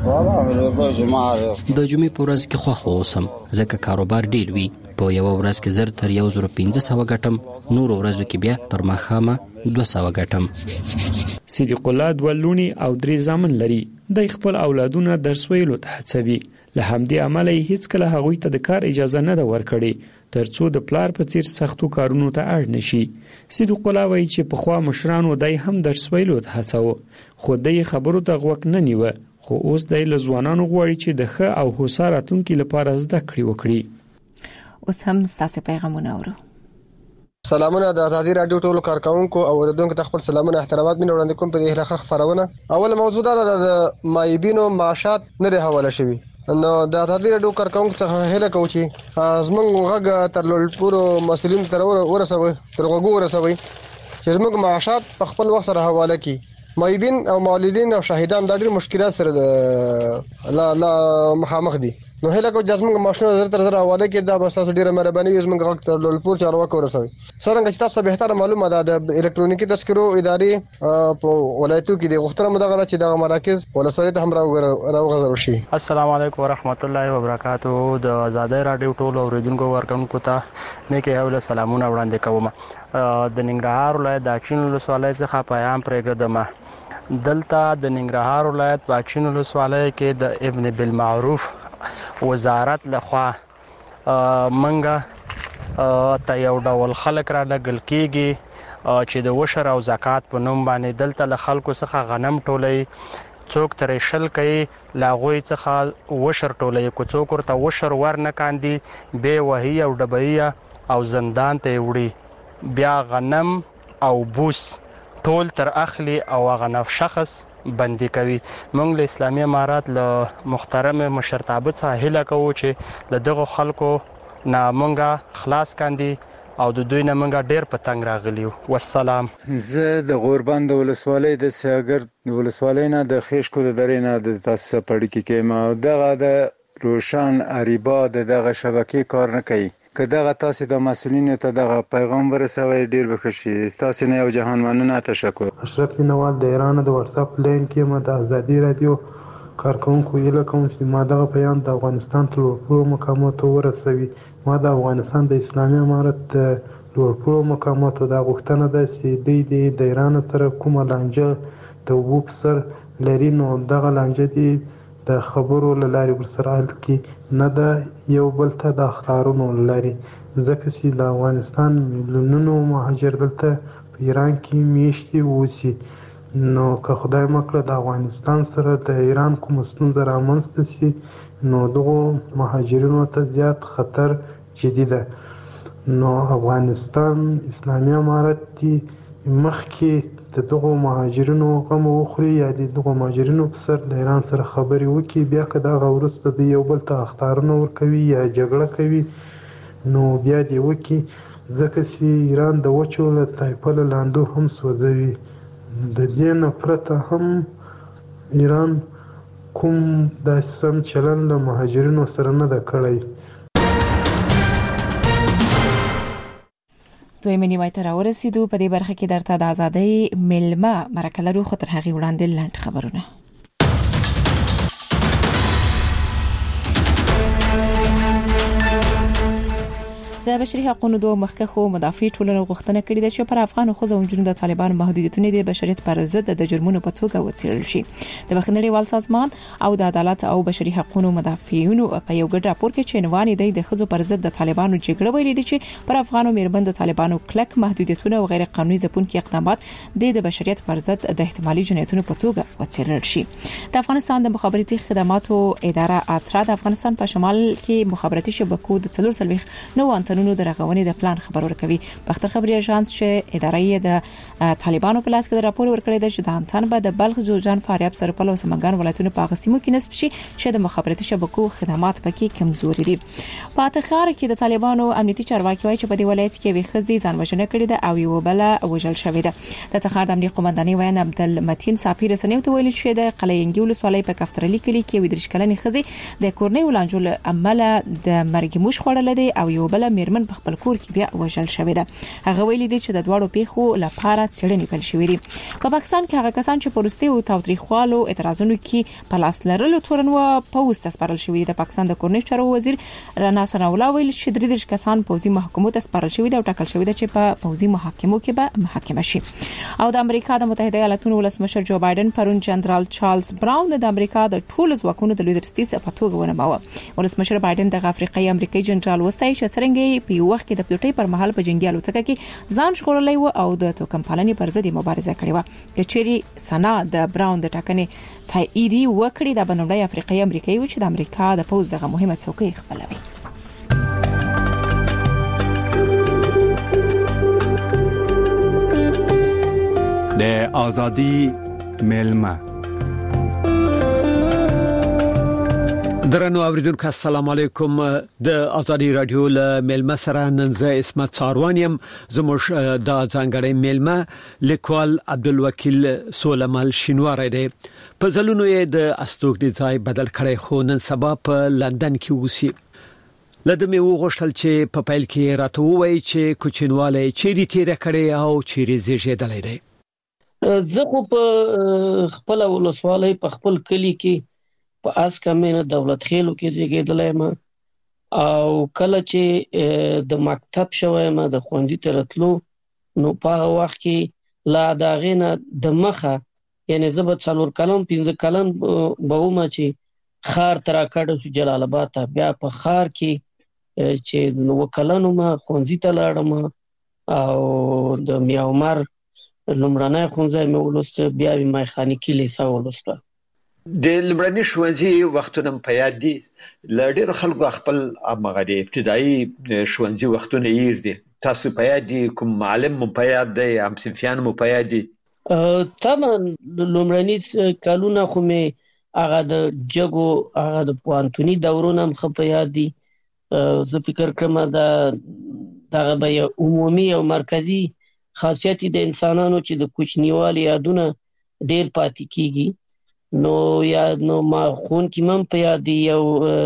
د جمعې په ورځ کې خوښ اوسم ځکه کاروبار ډیر وي. په یو ورځ کې زر تر یو زر پنځه سوه ګټم. نور ورځو کې بیا تر ماښامه دوه سوه ګټم. صدیق الله دوه لونی او درې زامن لري. د خپل اولادونه درس ویلو ته هڅوي. له همدې امله یې هیڅ کله هغوی ته د کار اجازه نه ده ورکړې ترڅو د پلار په څیر سختو کارونو ته اړ نشي. صدیق الله وایي چې په خوا مشرانو دای هم درس ویلو ته هڅاوه خو د خبرو ته غوږ نه نیوه. خو اوس د لزوانانو غواړي چې د ښه او هوسا راتلونکي لپاره زده کړې وکړي. اوس هم ستاسو پیغامونه اورو. سلامونه د آزادي رادیو ټولو کارکونکو او اوریدونکو ته خپل سلامونه احترامات مې وړاندې کوم په دې هغه خبرونه. اول موضوع دا ده د مایبینو معاشات نه دی حواله شوی. نو د آزادي رادیو کارکونکو څخه هله کوم چې زمونږ غږ تر لوړپورو مسولین تر ورسوي تر غوږو ورسوي چې زمونږ معاشات په خپل وخت سره حواله کی. مایبین او مولدین او شاهدان د ډېر مشکلات سره لا لا مخامخ دي. نو هله کو د زمونږ ماشینو زر تر زر حواله کې دا بس تاسو ډیره مهرباني زمونږ غږ تر لوړپور چارواکو ورسوي. څنګه چې تاسو به تر معلومه ده د الکترونیکي تذکرو ادارې په ولایتو کې د غوښتنه مدغه چې د مراکز ولسوالۍ ته هم راوغځول شي. السلام علیکم ورحمت الله وبرکاتہ. د آزادۍ رادیو ټولو اوریدونکو ورکوونکو ته نیکه اول سلامونه وړاندې کوم. د ننګرهار ولایت د اچین ولسوالۍ څخه پیغام پرېږدم. دلته د ننګرهار ولایت په اچین ولسوالۍ کې د ابن بالمعروف وزارت لخوا منګه ته یو ډول خلک را لګل کیږي چې د وشر او زکات په نوم باندې دلته له خلکو څخه غنم ټولوي. څوک ترې شل کوي له هغوی څخه وشر ټولوي. که څوک ورته وشر ور نه کاندي بې وهي او ډبهیه او زندان ته یې وړي. بیا غنم او بوس ټول تر اخلي او هغه شخص بندي کوي. موږ له اسلامي امارات له محترم مشرتابه څخه هیله کوو چې د دغه خلکو نه موږ خلاص کاندي او د دوی نه موږ ډیر په تنګ راغلیو. والسلام. زه د غوربند ولسوالۍ د سیاګر د ولسوالۍ نه د خېشکو د درې نه د تاسو پړکی کې ما دغه د روشن اریبا دغه شبکې کار نه کوي. که دغه تاسو د مسؤلینو ته دغه پیغام ورسوي ډیر به خوشي. تاسو نه یو جهان مننه تشکر. اشرف نوال د ایران د واتس اپ لین کې ما د آزادي رادیو کارکونکو یې لکه چې ما دغه بیان د افغانستان تر لوړو مقاماتو ورسوي. ما د افغانستان د اسلامي امارت د لوړو مقاماتو د غوښتنه ده چې دوی د ایران سره کومه لانجه د اوبو په سر لري نو دغه لانجه دي د خبرو لاري ورسره حل کی نه ده یو بل ته د اخطارونو لري ځکه چې د افغانستان میلیونونو مهاجر دلته په ایران کې میشتي اوسي. نو که خدای مکړه د افغانستان سره د ایران کوم ستونزه رامنځته شي نو دغه مهاجرینو ته زیات خطر جدي ده. نو افغانستان اسلامي امارت دی مخکې د دغو مهاجرینو غم وخوري یا د دغو مهاجرینو په سر د ایران سره خبرې وکړي، بیا که دغه وروسته د یو بل ته اخطارونه ورکوي یا جګړه کوي نو بیا دې وکړي، ځکه چې ایران د وچو له تایپه له لاندو هم سوځوي. د دې نه پرته هم ایران کوم داسې سم چلن له مهاجرینو سره نه ده کړی. دوی منی وای تر ورسېدو په دې برخه کې درته د ازادۍ ملمه مرکه لرو، خو تر هغه وړاندې لاند خبرونه. د بشري حقوقو دوه مخکښو مدافع ټولنو غوښتنه کړې ده چې پر افغان خوځو او جنونو د طالبان محدودیتونه د بشریت پر ضد د جرمونو په توګه وڅېړل شي. د بخښنړیوال سازمان او د عدالت او بشري حقوقو مدافعینو په یو ګډ راپور کې چې عنوان دی د خوځو پر ضد د طالبانو جګړه ویلي دي چې پر افغانو میرمن د طالبانو کلک محدودیتونه او غیر قانوني ځپونکي اقدامات د بشریت پر ضد د احتمالي جنایتونو په توګه وڅېړل شي. د افغانستان د مخابراتي خدماتو اداره اترا د افغانستان په شمال کې مخابراتي شبکو د څلور سلويخ نو انتنونو د رغونې د پلان خبر ورکوي. بختر خبري اژانس چې ادارې د طالبانو په لاس کې د راپور ورکړی دی چې د انتن به د بلخ، جوزجان، فاریاب، سرپل او سمنګان ولایتونو په غسیمو کې نسب شي چې د مخابراتي شبکو خدمات پکې کمزوري دي. په تخار کې د طالبانو امنیتي چارواکي وایي چې په دې ولایت کې وي خزي ځان وژنه کړې ده او یو بل وژل شوې ده. د تخار د امنیتي قومندانۍ وایي عبدالمتین صافی رسنیو ته ویل چې د قلیینګي ولسوالۍ په کفترلی کلی کې ویدرش کلنې خزي د کورنۍ ولانجول عمله د مرګ موش خړل دي او یو بل میرمن په خپل کور کې بیا وژل شوې ده. هغه ویلي دي چې د دواړو پیښو لپاره څېړنې پیل شوې دي. په پاکستان کې هغه کسان چې پروستي او تاوتریخوالو اعتراضونو کې په لاس لرلو تورن و پوسټ سپارل شوې ده. پاکستان د کورنۍ چارو وزیر رانا ثنا الله ویل چې درې دېرش کسان پوځي محکمو ته سپارل شوې ده او ټاکل شوې ده چې په پوځي محاکمو کې به محاکمه شي. او د امریکا د متحده ایالاتونو ولسمشر جو بایدن پرون جنرال چارلز براون د امریکا د ټولو ځواکونو د لیدرستي په توګه ونوماوه. ولسمشر بایدن د افریقایي امریکایي جنرال وستای چې څنګه په یو وخت کې د پټۍ پر مهال په جنگي الوتکه کې ځان ژغورلی و او د توکم پالنې پر ضد مبارزه کړې و. د چيري سنا د براون د ټاکنې تایید وکړي د بنوړی افریقایي امریکایي و چې د امریکا د پوز دغه مهمه څوکۍ خپلوي. د ازادي ملمه. درنو اوریدونکو السلام علیکم. د ازادي رادیو له ملمه سره نن زه اسمت ساروانیم. زموږ د ځانګړي ملمه لیکوال عبدالوکیل سولمال شینواری دی. په ځلونو یې د استوګنې ځای بدل کړی خو نن سبا په لندن کې اوسي. لدې مې وغوښتل چې په پیل کې راته ووایي چې کوچنواله چیرې تیر کړي او چیرې زیږیدلې دی. زه خو په خپل ولسوالۍ په خپل کلی کې په اسکمنه دولت خېلو کې زیږیدلم او کله چې د مکتب شوم د خوندې ترتلو نو په وخت کې لا داغینه د مخه یعنی زبد څلور کلم پنځه کلم به ومه چې خار تر کډه شو جلال آباد ته. بیا په خار کې چې نو کلنو ما خوندې ته لاړم او د میاومر لمړنۍ خوندې مې ولسته بیا مې میخانیکي لیسه ولسته. د لمړني ښوونځي وختونه په یاد دي. لړ خلکو خپل هغه د ابتدایي ښوونځي وختونه یې دي. تاسو په یاد دي کوم معلم مو په یاد دی هم صنفیان مو په یاد دي؟ طبعا لمړني کلونه خو مې هغه د جګو هغه د پوانتونی دورونه هم په یاد دي. زه فکر کوم دا دغه به عمومي او مرکزی خاصیت د انسانانو چې د کوچنیوالي یادونه ډیر پاتې کیږي. نو یا نو ما خون کې مم په یاد دی یو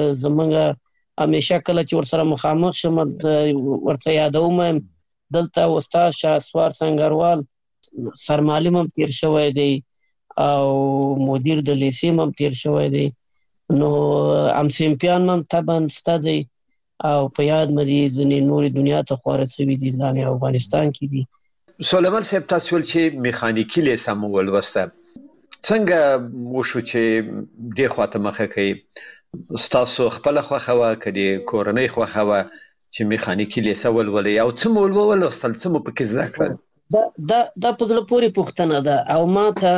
زمونږ همیشه کله چې ورسره مخامخ شم ورته یادوم دلته استاد شاسوار سنگروال سرمعلم هم تیر شوی دی او مدیر د لیسې هم تیر شوی دی. نو ام سیمپیان هم طبعا ستدي او په یاد مې ځنې نوري دنیا ته خوره سوي دي ځان افغانستان کې دي. سولمال صاحب تاسو ول چې میخانیکی لیسه مو ولوسته څنګه وشو چې د خواته مخه کوي تاسو خپل خوخه وا کړي کورنۍ خوخه وا چې میخانیکی لیسه ولولې او څه مول ولوستل څه مو پکې زده کړل؟ دا دا د پزله پوری پښتنه ده او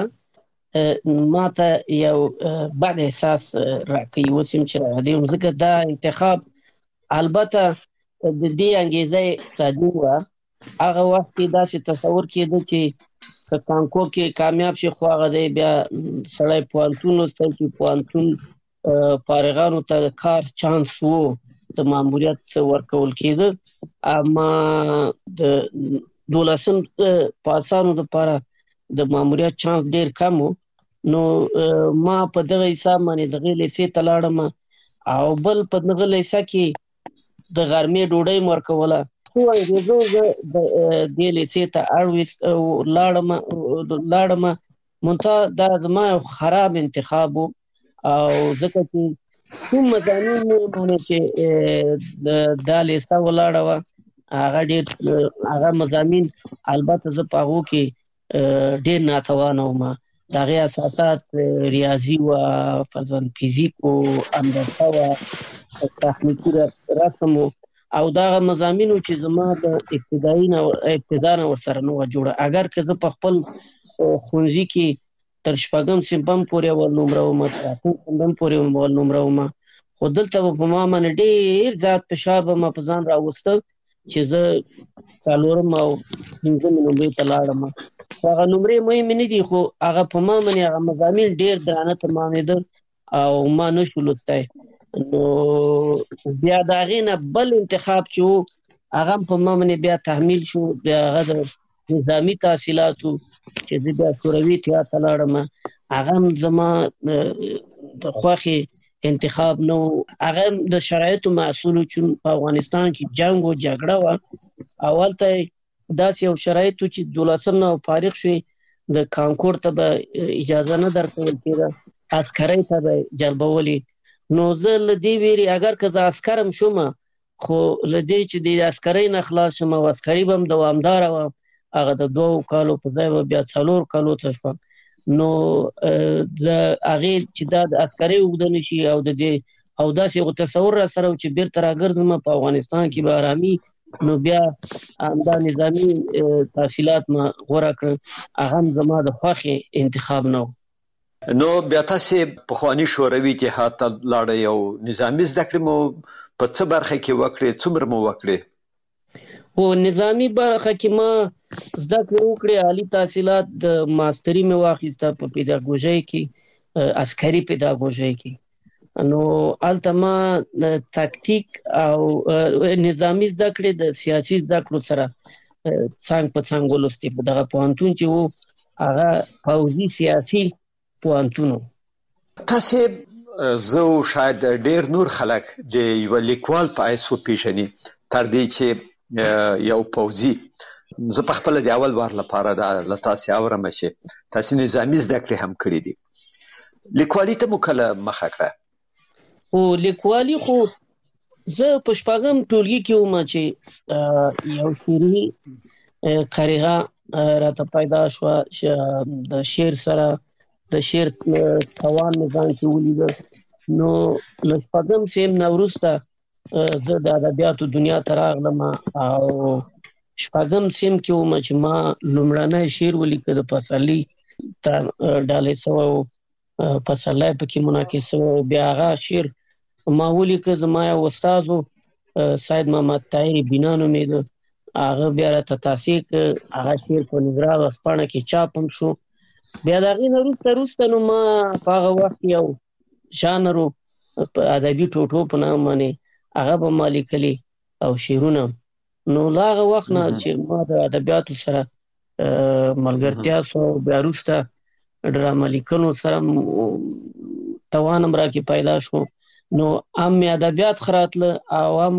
ماته ماته یو بعد احساس راکې وسیم چې د موزیک دا انتخاب البته د دې انګیزه اقتصادي وه. هغه وخت کې داسې تصور کېده چې که کانکور کې کامیاب شي خو هغه دی بیا سړی پوهنتون لوستی چې پوهنتون فارغانو ته د کار چانس و د ماموریت ورکول کېده. اما د دولسم پاسانو لپاره د ماموریت چانس ډېر کم و. نو ما په دغه حساب باندې دغه لیسې ته لاړم او بل په دغه لیسه کې د غرمې ډوډۍ مې ورکوله. خو انګېزو زه د دې لیسې ته اړ لاړم لاړم منتها دا زما یو خراب انتخاب و او ځکه چې کوم مضامین مې باندې چې دا لیسه ولاړه وه هغه ډېر هغه مضامین البته زه په هغو کې ډېر ناتوانه وم. د هغې اساسات ریاضي وه، فرضاً فزیک و، هندسه وه، تخنیکي رسم و او دغه مضامینو چې زما د ابتدایي نه ابتدا نه ورسره نه وه جوړه. اگر که زه په خپل ښوونځي کې تر شپږم صنف هم پورې اول نمره وم، تر اتم صنف هم پورې اول نمره وم، خو دلته به په ما باندې ډېر زیات فشار به ما په ځان راوسته چې زه څلورم او پنځمې نمرې ته لاړم. هغه نمرې مهمې نه دي خو هغه په ما باندې هغه مضامین ډېر درانه تمامېدل او ما نه شو لوستی. نو بیا د هغې نه بل انتخاب چې و هغه هم په ما باندې بیا تحمیل شو د هغه د نظامي تحصیلاتو چې زه بیا شوروي اتحاد ته لاړم. هغه هم زما د خوښې انتخاب نه و. هغه هم د شرایطو محصول و چې په افغانستان کې جنګ و جګړه وه. اول ته داسې یو شرایط و چې دولسم نه فارغ شوې د کانکور ته به اجازه نه درکول کېده، عسکرۍ ته به جلبولې. نو زه له دې ویرې اگر که زه عسکر هم شوم خو له دې چې د عسکرۍ نه خلاص شم او عسکري به هم دوامداره وه، هغه د دوو کالو په ځای به بیا څلور کالو ته شوم. نو زه هغې چې دا د عسکرۍ اوږده نه شي او د دې او داسې یو تصور را سره و چې بیرته راګرځم په افغانستان کې به ارامي، نو بیا همدا نظامي تحصیلات ما غوره کړل. هغه هم زما د خوښې انتخاب نه و. نو بیا تاسې پخواني شوروي اتحاد ته لاړئ او نظامي زده کړې مو په څه برخه کې وکړې؟ څومره مو وکړې؟ په نظامي برخه کې ما زده کړې وکړې، عالي تحصیلات د ماستري مې واخیسته په پیداګوژۍ کې، عسکري پیداګوژۍ کې. نو هلته ما تکتیک او نظامي زده کړې د سیاسي زده کړو سره څنګ په څنګ ولوستې. په دغه پوهنتون چې و هغه پوځي سیاسي پوهنتون و. تاسې زه او شاید ډېر نور خلک د یوه لیکوال په حیث وپېژني تر دې چې یو پوځي. زه په خپله د اول وار لپاره له تاسې اورم چې تاسې نظامي زده کړې هم کړې دي. لیکوالي ته مو کله مخه کړه؟ خو لیکوالي خو زه په شپږم ټولګي کې وم چې یو شعري قریغه راته پیدا شوه چې د شعر سره د شعر توان مې ځان کې ولیده. نو له شپږم صنف نه وروسته زه د ادبیاتو دنیا ته راغلم او شپږم صنف کې وم چې ما لومړنی شعر ولیکه د پسرلي ته ډالۍ سوی و، پسرلی پکې منعکس سوی و. بیا هغه شعر ما ولیکه، زما یو استاد و سید محمد طاهر بینا نومېده، هغه بیا راته تاثیر کړ. هغه شعر په نظرا ورځپاڼه کې چاپ هم شو. بیا د هغې نه وروسته وروسته نو ما په هغه وخت یو ژانر و په ادبي ټوټو په نام باندې هغه به ما لیکلي او شعرونه. نو له هغه وخت نه چې ما د ادبیاتو سره ملګرتیا سوه، بیا وروسته ډرامه لیکلو سره توان هم راکې پیدا شو. نو هم مې ادبیات ښه راتله او هم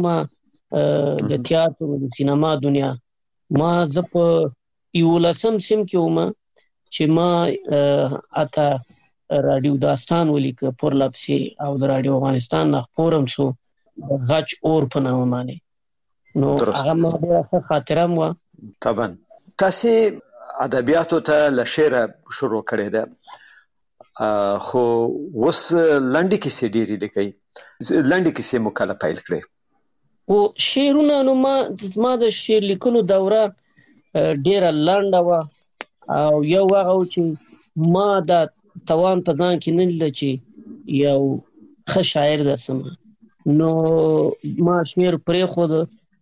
د تیاتر او د سینما دنیا. ما زه په یولسم صنف کې وم چې ما اته راډیو داستان ولیکه پر لپسې او د راډیو افغانستان نه خپور هم شو د غچ اور په نامه باندې. نو هغه ما ډېره ښه خاطره هم وه. طبعا تاسې ادبیاتو ته له شعره شروع کړې ده، خو اوس لنډې کیسې ډېرې لیکئ. لنډې کیسې مو کله پیل کړې؟ خو شعرونه نو ما زما د شعر لیکلو دوره ډېره لنډه وه او یو هغه و چې ما دا توان په ځان کې نه لیده چې یو ښه شاعر ده سم. نو ما شعر پرېښود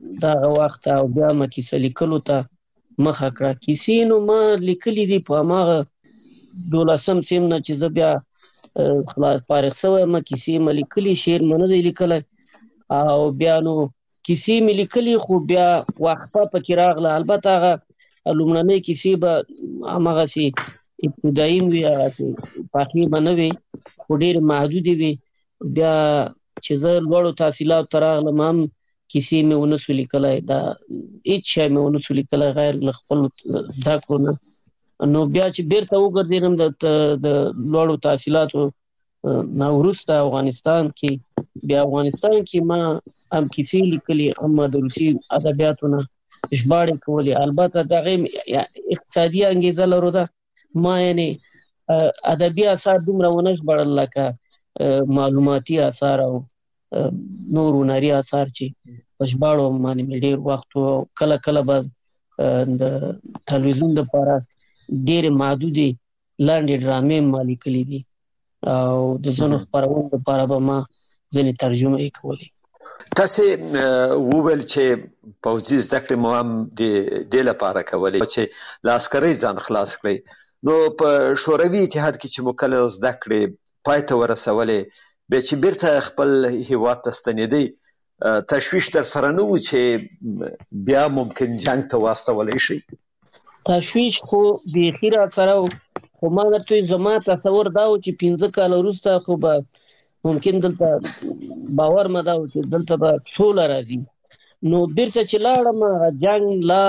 دا وخت او بیا ما کیسه لیکلو ته مخه کړه. کیسې نو ما لیکلې دي په هماغه دولسم سیم نه چې زه بیا خلاص فارغ شوی ما کیسې مې لیکلې، شعر مې نه دی لیکلی او بیا نو کیسې مې لیکلې خو بیا وقفه پکې راغله. البته هغه لومړنۍ کیسې به هماغسې ابتدایي وي، هغسې پخې به نه وي خو ډېرې محدودې وي. بیا چې زه لوړو تحصیلاتو ته راغلم هم کیسې مې ونه سو لیکلی، دا هېڅ شی مې ونه سو لیکلی غیر له خپلو زده کړو نه. نو بیا چې بیرته وګرځېدم د لوړو تحصیلاتو نه وروسته افغانستان کې، بیا افغانستان کې ما هم کیسې لیکلي، هم د روسي ادبیاتو نه ژباړې کولې. البته د هغې اقتصادي انګېزه لرو ده، ما یعنې ادبي اثار دومره ونه ژباړل لکه معلوماتي اثار او نور هنري اثار چې په ژباړو باندې مې ډېر وخت و. کله کله به د تلویزیون دپاره ډېرې محدودې لنډې ډرامې ما لیکلي دي او د ځینو خپرونو دپاره به ما ځینې ترجمه یې کولې. تاسې وویل چې پوځي زده کړې مو هم د دې لپاره کولې چې له عسکرۍ ځان خلاص کړئ. نو په شوروي اتحاد کې چې مو کله زده کړې پای ته ورسولې، بیا چې بیرته خپل هیواد ته ستنېدئ، تشویش در سره نه و چې بیا ممکن جنګ ته واستولی شئ؟ تشویش خو بیخي را سره و، خو ما درته ویم زما تصور دا و چې پنځه کاله وروسته خو به ممکن دلته باور مې دا و چې دلته به سوله راځي. نو بیرته چې لاړم جنګ لا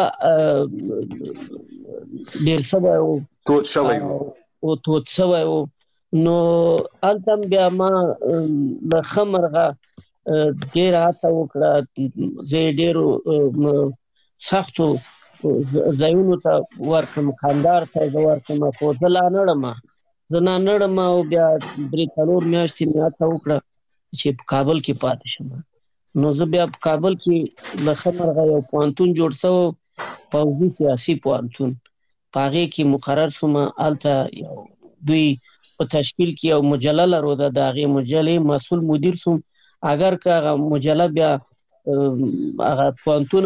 ډېر شوی و، تود شوی و او تود شوی و. نو هلته بیا ما له ښه مرغه ډېره هڅه وکړه، زه یې ډېرو سختو ځایونو ته ورکړم، کندهار ته زه ورکړم، خو زه لا نړم زه نه نړم او بیا درې څلور میاشتې مې هڅه وکړه چې په کابل کې پاتې شم. نو زه بیا په کابل کې له ښه مرغه یو پوهنتون جوړ شوی، پوځي سیاسي پوهنتون، په هغې کې مقرر شوم. هلته یو دوی په تشکیل کې یو مجله لرو ده، د هغې مجلې مسؤل مدیر شوم. اگر که هغه مجله بیا هغه پوهنتون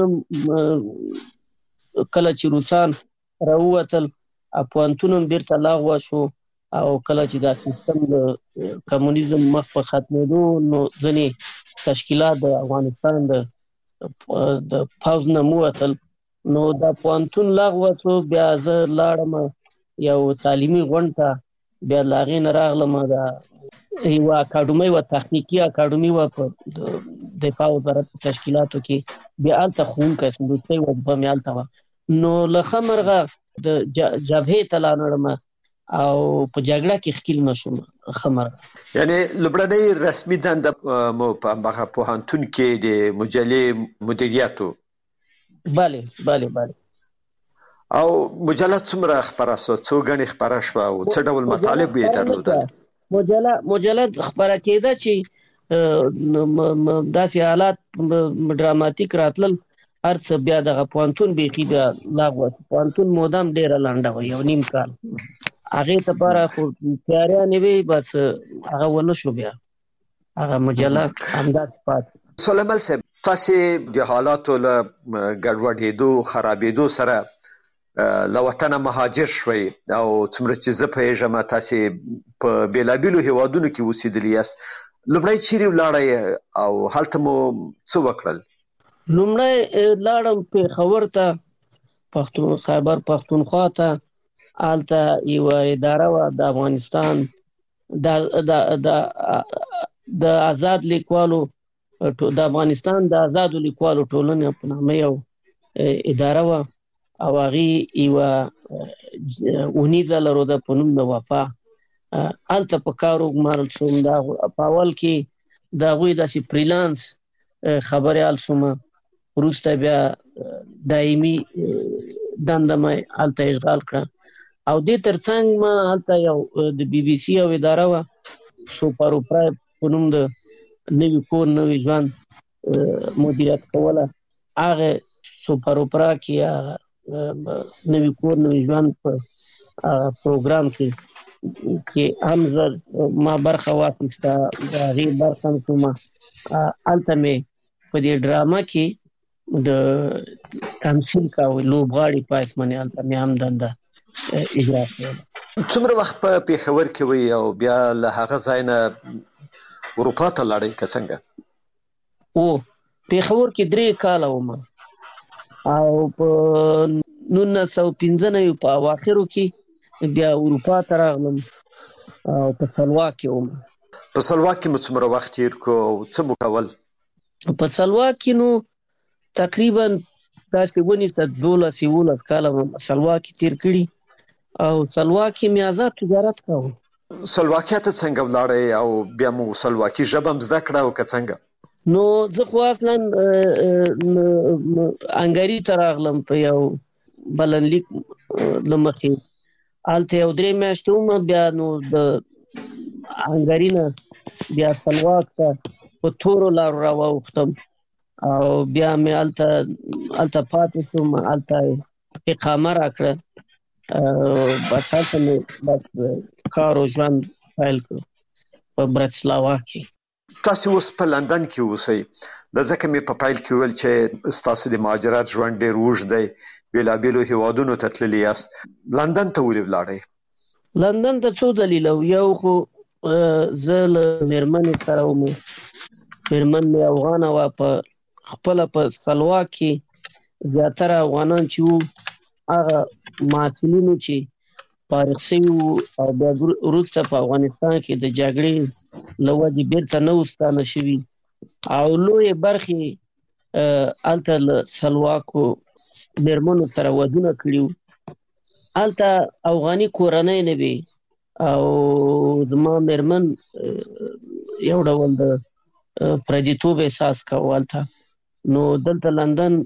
کله چې روسان راووتل پوهنتون هم بیرته لغوه شو او کله چې دا سیستم د کمونیزم مخ په ختمېدو نو ځینې تشکیلات د افغانستان د پوځ نه ووتل، نو دا پوهنتون لغوه شو. بیا زه لاړم یو تعلیمي غونډ ته، بیا له هغې نه راغلم د یوه اکاډمۍ وه، تخنیکي اکاډمي وه په دفاع وزارت په تشکیلاتو کې، بیا هلته ښوونکی شوم، وروستۍ وظیفه مې هلته وه. نو له ښه مرغه د جبهې ته لا نړم او په جګړه کې ښکیل نه شوم. ښه مرغه یعنې لومړنۍ رسمي دنده مو په هماغه پوهنتون کې د مجلې مدیریت و؟ بله بله بله. او مجله څومره خپره شوه؟ څو ګڼې خپره شوه او څه ډول مطالب یې درلودل؟ مجله مجله خپره کېده چې داسې حالات ډراماتیک راتلل، هر څه بیا دغه پوهنتون بیخي بیا لغوه شو. پوهنتون مودام ډېره لنډه وه، یو نیم کال. هغې دپاره خو تیاریانې وې، بس هغه ونه شو، بیا هغه مجله همداسې پاتې. سلیمان صاحب، تاسې د حالاتو له ګډوډېدو خرابېدو سره له وطنه مهاجر شوئ او څومره چې زه پوهېږم تاسې په بېلابېلو هېوادونو کې اوسېدلي یاست. لومړی چیرې ولاړئ او هلته مو څه وکړل؟ لومړی لاړم پېښور ته، پښتون خیبر پښتونخوا ته. هلته یوه اداره وه د افغانستان د آزاد لیکوالو د افغانستان د آزادو لیکوالو ټولنې په نامه یو اداره وه او هغې یوه اونیزه لرو ده په نوم د وفا. هلته په کار وګمارل شوم. په اول کې د هغوی داسې فریلانس خبریال شوم، وروسته بیا دایمي دنده مې هلته اشغال کړه او دې تر څنګ ما هلته یو د بي بي سي یو اداره وه سوپاروپرا په نوم د نوي کور نوي ژوند مدیریت کوله. هغه سوپاروپرا کې نوي کور نوي ژوند په پروګرام کې کې هم زه ما برخه واخیسته، د هغې برخه هم شومه. هلته مې په دې ډرامه کې د تمثيل کاوه لوبغاړي پاس باندې البته مې هم دنده اجرا کوله. څومره وخت په پیښور کې وي او بیا له هغه ځای نه اروپا ته لاړې که څنګه؟ او پیښور کې درې کاله وم او په نولس سوه پنځه نوي په اواخرو کې بیا اروپا ته راغلم او په سلواک کې وم. په سلواک کې مو څومره وخت تیر کو او څه مو کول؟ په سلواک کې نو تقریبا داسې ونیسه دولس یولس کاله مې سلواک کې تیر کړي او سلواک کې مې آزاد تجارت کاوه. سلواکیا ته څنګه ولاړې او بیا مو سلواکي ژبه هم زده کړه او که څنګه؟ نو زه خو اصلا انګري ته راغلم په یو بلنلیک له مخې، هلته یو درې میاشتې وم، بیا نو د انګري نه بیا سلواک ته په تورو لارو راواوښتم او بیا مې هلته هلته پاتې شوم، هلته اقامه راکړه، بس هلته مې بس کار او ژوند پیل کړ په براتسلاوا کې. تاسو اوس په لندن کې اوسئ، د ځکه مې په پیل کې ویل چې ستاسو د مهاجرت ژوند ډېر اوږد دی، بېلابېلو هیوادونو ته تللي یاست. لندن ته ولې ولاړئ؟ لندن ته څو دلیله، یو خو زه له مېرمنې سره وم، مېرمن مې افغانه وه، په خپله په سلواک کې زیاتره افغانان چې وو هغه محصلینو چې فارغ شوي وو او بیا وروسته په افغانستان کې د جګړې له وجې بیرته نه وو ستانه شوي او لویې برخې هلته له سلواکو مېرمنو سره ودونه کړي وو. هلته افغاني کورنۍ نه وې او زما مېرمن یو ډول د پردیتوب احساس کوه هلته. نو دلته لندن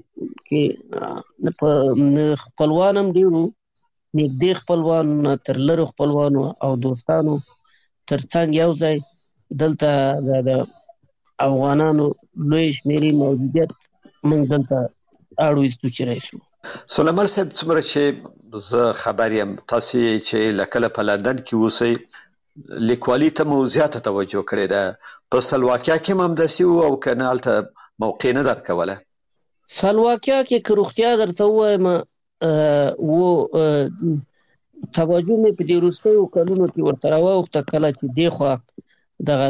کې خپلوان هم ډېر وو، نږدې خپلوان نه تر لرو خپلوانو او دوستانو تر څنګ یو ځای دلته د افغانانو لوی شمېرې موجودیت موږ دلته اړو ایستو راشو. سلیمان صاحب، څومره چې زه خبر یم تاسې چې له کله په لندن کې اوسئ لیکوالي ته مو زیاته توجه کړې ده، په سلواکیا کې هم همداسې وو او که نه هلته موقع نه درکوله؟ سلواکیا کې که رښتیا درته ووایم و توجه مې په دې وروستیو کلونو کې ورته راواوښته کله چې دې خوا دغه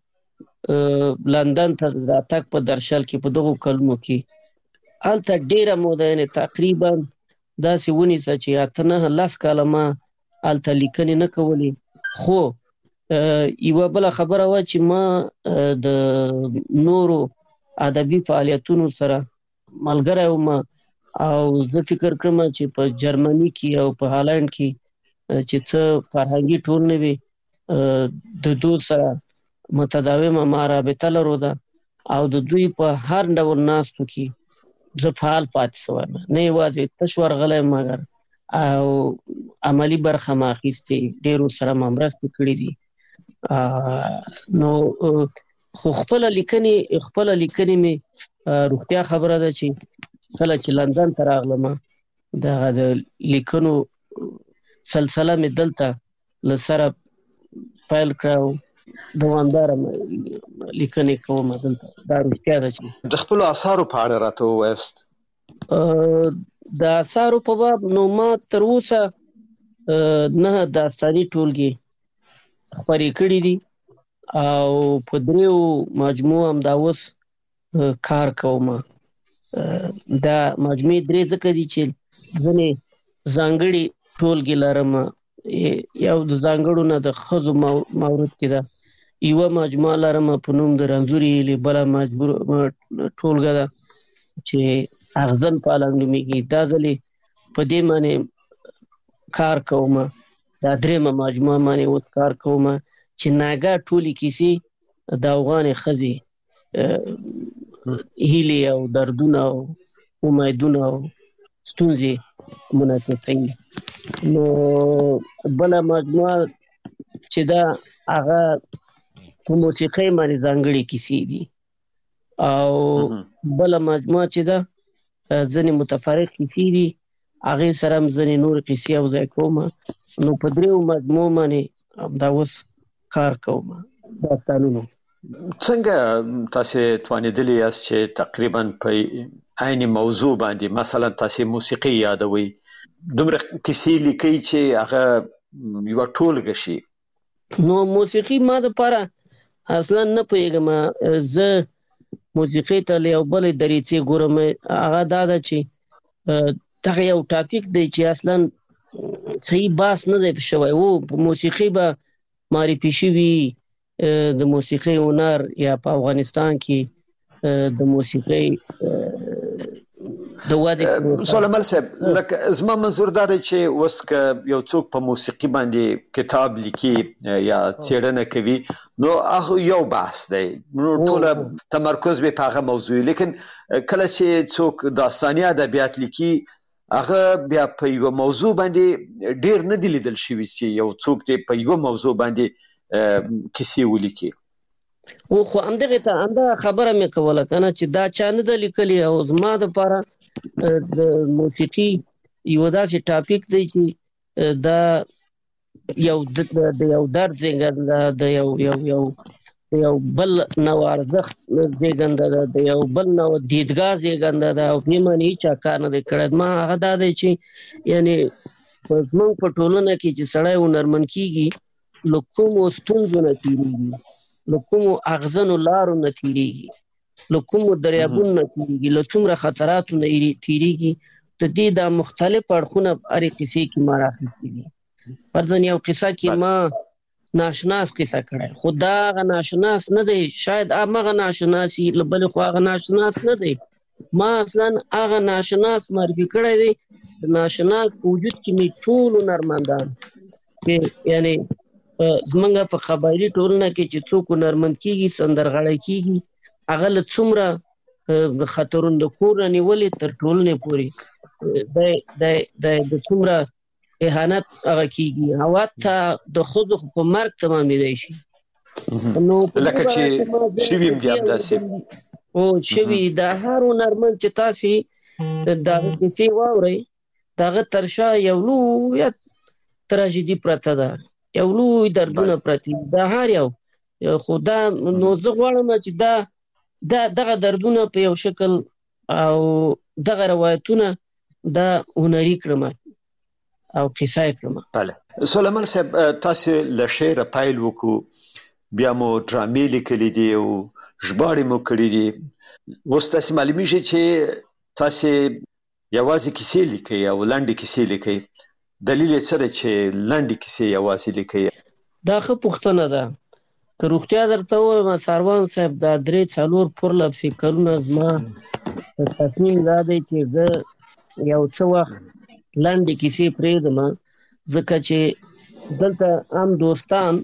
د لندن ته د راتګ په درشل کې په دغو کلونو کې هلته ډېره موده یعنې تقریبا داسې ونیسه چې اته نه لس کاله ما هلته لیکنې نه کولې. خو یوه بله خبره وه چې ما د نورو ادبي فعالیتونو سره ملګری وم او زه فکر کړم چې په جرمني کې او په هالند کې چې څه فرهنګي ټولنې وي د دوی سره متداومه ما رابطه لرو ده او د دوی په هر ډول ناستو کې زه فعال پاتې شوی یم، نه یوازې تش ورغلی مګر او عملي برخه ما اخیستې، ډېرو سره ما مرستې کړې دي. نو خو خپله لیکنې خپله لیکنې مې روغتیا خبره ده چې کله چې لندن ته راغلم دغه د لیکنو سلسله مې دلته له سره پیل کړه او دوامداره لیکنې کوم دلته. دا روغتیا ده چې د خپلو اثارو په اړه راته ووایاست. د اثارو په باب نو ما تر اوسه نه داستاني ټولګې خپرې کړي دي او په دریو مجموع هم دا اوس کار کوم. دا مجموعې درې ځکه دي چې ځینې ځانګړي ټولګې لرم، یو د ځانګړو نه د ښځو مورد کې ده، یوه مجموعه لرم په نوم د رنځورې هیلې، بله ټولګه ده چې اغزن پالنګ نومیږي. دا ځلې په دې باندې کار کوم، دا درېیمه مجموعه باندې اوس کار کوم چې ناګاه ټولې کیسې د افغانې ښځې هیلې او دردونه او امیدونه او ستونزې منعکسوي. نو بله مجموعه چې ده هغه په موسیقۍ باندې ځانګړې کیسې دي او بله مجموعه چې ده ځینې متفرق کیسې دي، هغې سره هم ځینې نورې کیسې یوځای کوم. نو په دریو مجموعو باندې همدا اوس کار کوم داستانونو. څنګه تاسې توانېدلي یاست چې تقریبا په عین موضوع باندې، مثلا تاسو موسیقي یادوي، دومره کیسې لیکي چې هغه یو ټولګه شي. نو موسیقي ما د پاره اصلا نه پوهیږم، زه موسیقي ته یو بل دریڅې ګورم، هغه دا ده چې دغه یو ټاپک دی چې اصلا صحیح باس نه دی شوی. او په موسیقي به معرفي شوي د موسیقي هنر یا په افغانستان کې د موسیقي د واده سلیمان صاحب، لکه زما منظور دا دی چې اوس که یو څوک په موسیقي باندې کتاب لیکي یا څېړنه کوي نو هغه یو بحث دی، نو ټول تمرکز به په هغه موضوع، لیکن کله چې څوک داستاني ادبیات لیکي هغه بیا په یو موضوع باندې ډیر نه دی لیدل شوی چې یو څوک دی په یو موضوع باندې کیسې ولیکي. او خو همدغه ته همدا خبره مې کوله کنه چې دا چا نه د لیکلي، او زما د پاره د موسیقي یو داسې ټاپک دی چې دا یو د یو درد زیږنده، د یو یو یو د یو بل نو ارزښت زیږنده ده، د یو بل نو دیدګاه زیږنده ده، او په معنی هیڅ کار نه دی کړی. ما هغه دا دی چې یعنی زموږ په ټولنه کې چې سړی هنرمند کېږي له کومو ستونزو نه تېرېږي، له کومو اغزنو لارو نه تېرېږي، له کومو دریابونو نه تېرېږي، له څومره خطراتو نه تېرېږي. د دې دا مختلف اړخونه په هرې قصې کې ما راخیستي دي. فرضاً یو قصه کې ما ناشناس قصه کړی، خو دا هغه ناشناس نه دی، شاید همغه ناشناس وي، له بلې خوا هغه ناشناس نه دی. ما اصلا هغه ناشناس معرفي کړی دی. د ناشناس په وجود کې مې ټول هنرمندان چې یعنی زمونږ په قبایلي ټولنه کې چې څوک هنرمند کېږي، سندرغاړی کېږي، هغه له څومره خطرونو د کور نه نیولې تر ټولنې پورې د څومره اهانت هغه کېږي، او حتی د ښځو په مرګ تمامېدی شي. لکه چې شوي هم دي همداسې او شوي د هر هنرمند چې تاسې د هغه کیسې واورئ، د هغه تر شا یو لویه تراژیدي پرته ده، یو لوی دردونه پرتې دي، دا هر یو. خو دا نو زه غواړم چې دا دغه دردونه په یو شکل او دغه روایتونه دا هنري کړم او قصه یې کړم. بله سلیمان صاحب، تاسو له شعره پیل وکړو، بیا مو ډرامې لیکلي دي او ژباړې مو کړي دي. اوس تاسې معلومیږي چې تاسې یوازې کیسې لیکئ او لنډې کیسې لیکئ. دلیل یې څه دی چې لنډې کیسې یوازې لیکئ؟ دا ښه پوښتنه ده. که روغتیا درته ووایم ساروان صاحب، دا درې څلور پرله پسې کلونه زما تصمیم دا دی چې زه یو څه وخت لنډې کیسې پرېږدم، ځکه چې دلته عام دوستان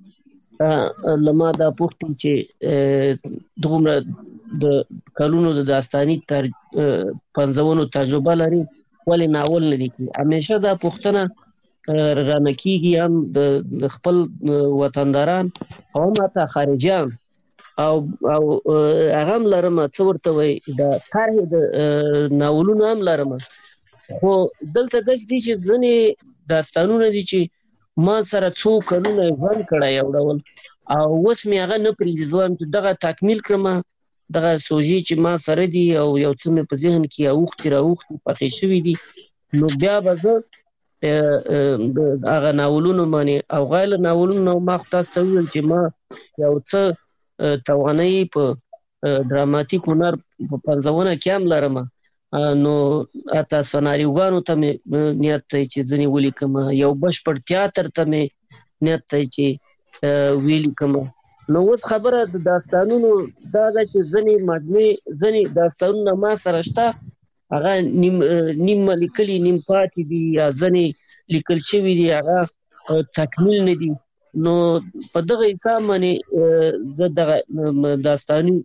له ما دا پوښتي چې دومره د کلونو د داستاني پنځونو تجربه لري، ولې ناول نه لیکي؟ همیشه دا پوښتنه رانه کېږي، هم د خپل وطنداران او هم حتی خارجیان، او هغه هم لرم څه ورته وایي د طرحې د ناولونو هم لرم. خو دلته داسې دي چې ځینې داستانونه دي چې ما سره څو کلونه ژوند کړی یو ډول، او اوس مې هغه نه پرېږدي، زه وایم چې دغه تکمیل کړم، دغه سوژې چې ما سره دي او یو څه مې په ذهن کې اوښتي راوښتي پخې شوي دي، نو بیا به زه هغه ناولونو باندې او غیر ناولونو ما خو تاسو ته وویل چې ما یو څه توانایي په ډراماتیک هنر په پنځونه کې هم لرم، نو حتی سناریوګانو ته مې نیت دی چې ځینې ولیکم، یو بشپړ تیاتر ته مې نیت دی چې ولیکم. نو اوس خبره د داستانونو دا ده چې ځینې مجموعې ځینې داستانونه ما سره شته، هغه نیم نیم لیکلي نیم پاتې دي، یا ځینې لیکل شوي دي هغه تکمیل نه دي. نو په دغه حساب باندې زه دغه داستاني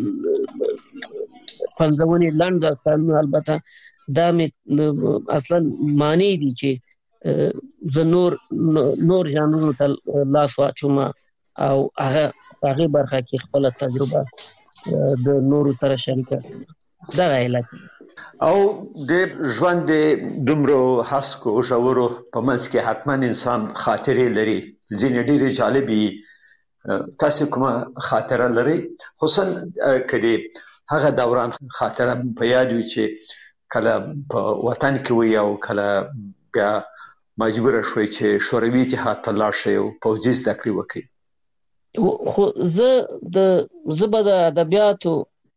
پنځونې لنډ داستانونه البته دا مې اصلا معنی دي چې زه نور نور ژانرونو ته لاس واچوم او هغه هغې برخه کې خپله تجربه د نورو سره شریکه دغه علت. او د ژوند د دومره هسکو ژورو په منځ کې حتما انسان خاطرې لري، ځینې ډېرې جالبې. تاسو کومه خاطره لرئ، خصوصا که د هغه دوران خاطره په یاد وي چې کله په وطن کې وي او کله بیا مجبور شوي چې شوروي اتحاد ته لاړ شي او پوځي زده کړې وکړي. خو زه د زه به د ادبیاتو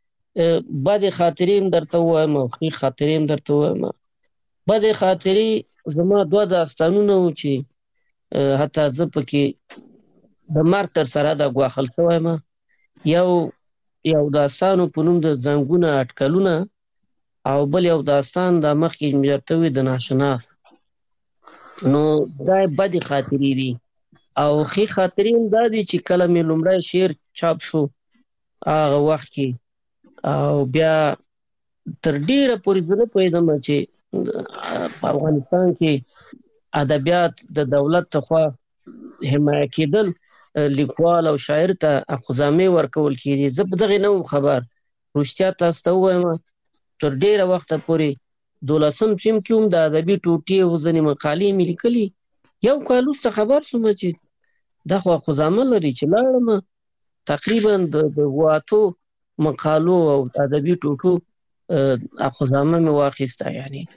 بدې خاطرې هم درته ووایم او ښې خاطرې هم درته ووایم. بدې خاطرې زما دوه داستانونه وو چې حتی زه پکې د مرګ تر سره د ګواښل شوی یم. یو یو داستانو په نوم د زنګونه اټکلونه او بل یو داستان د مخکې مې درته وویل د ناشناس. نو دا بدې خاطرې دي او ښې خاطرې هم دا دي چې کله مې لومړی شعر چاپ شو هغه وخت کې او بیا تر ډیره پورې زه نه پوهېدم چې په افغانستان کې ادبیات د دولت لخوا حمایه کېدل، لیکوال او شاعر ته اخذامې ورکول کېدي. زه په دغې نه وم خبر. رښتیا تاسو ته ووایم تر ډیره وخته پورې دولسم صنف کې هم د ادبي ټوټې او ځینې مقالې مې لیکلي. یو کال وروسته خبر شوم چې دا خو اخذامه لري چې لاړم تقریبا د اووه اتو مقالو او ادبي ټوټو اخذامه مې واخیسته.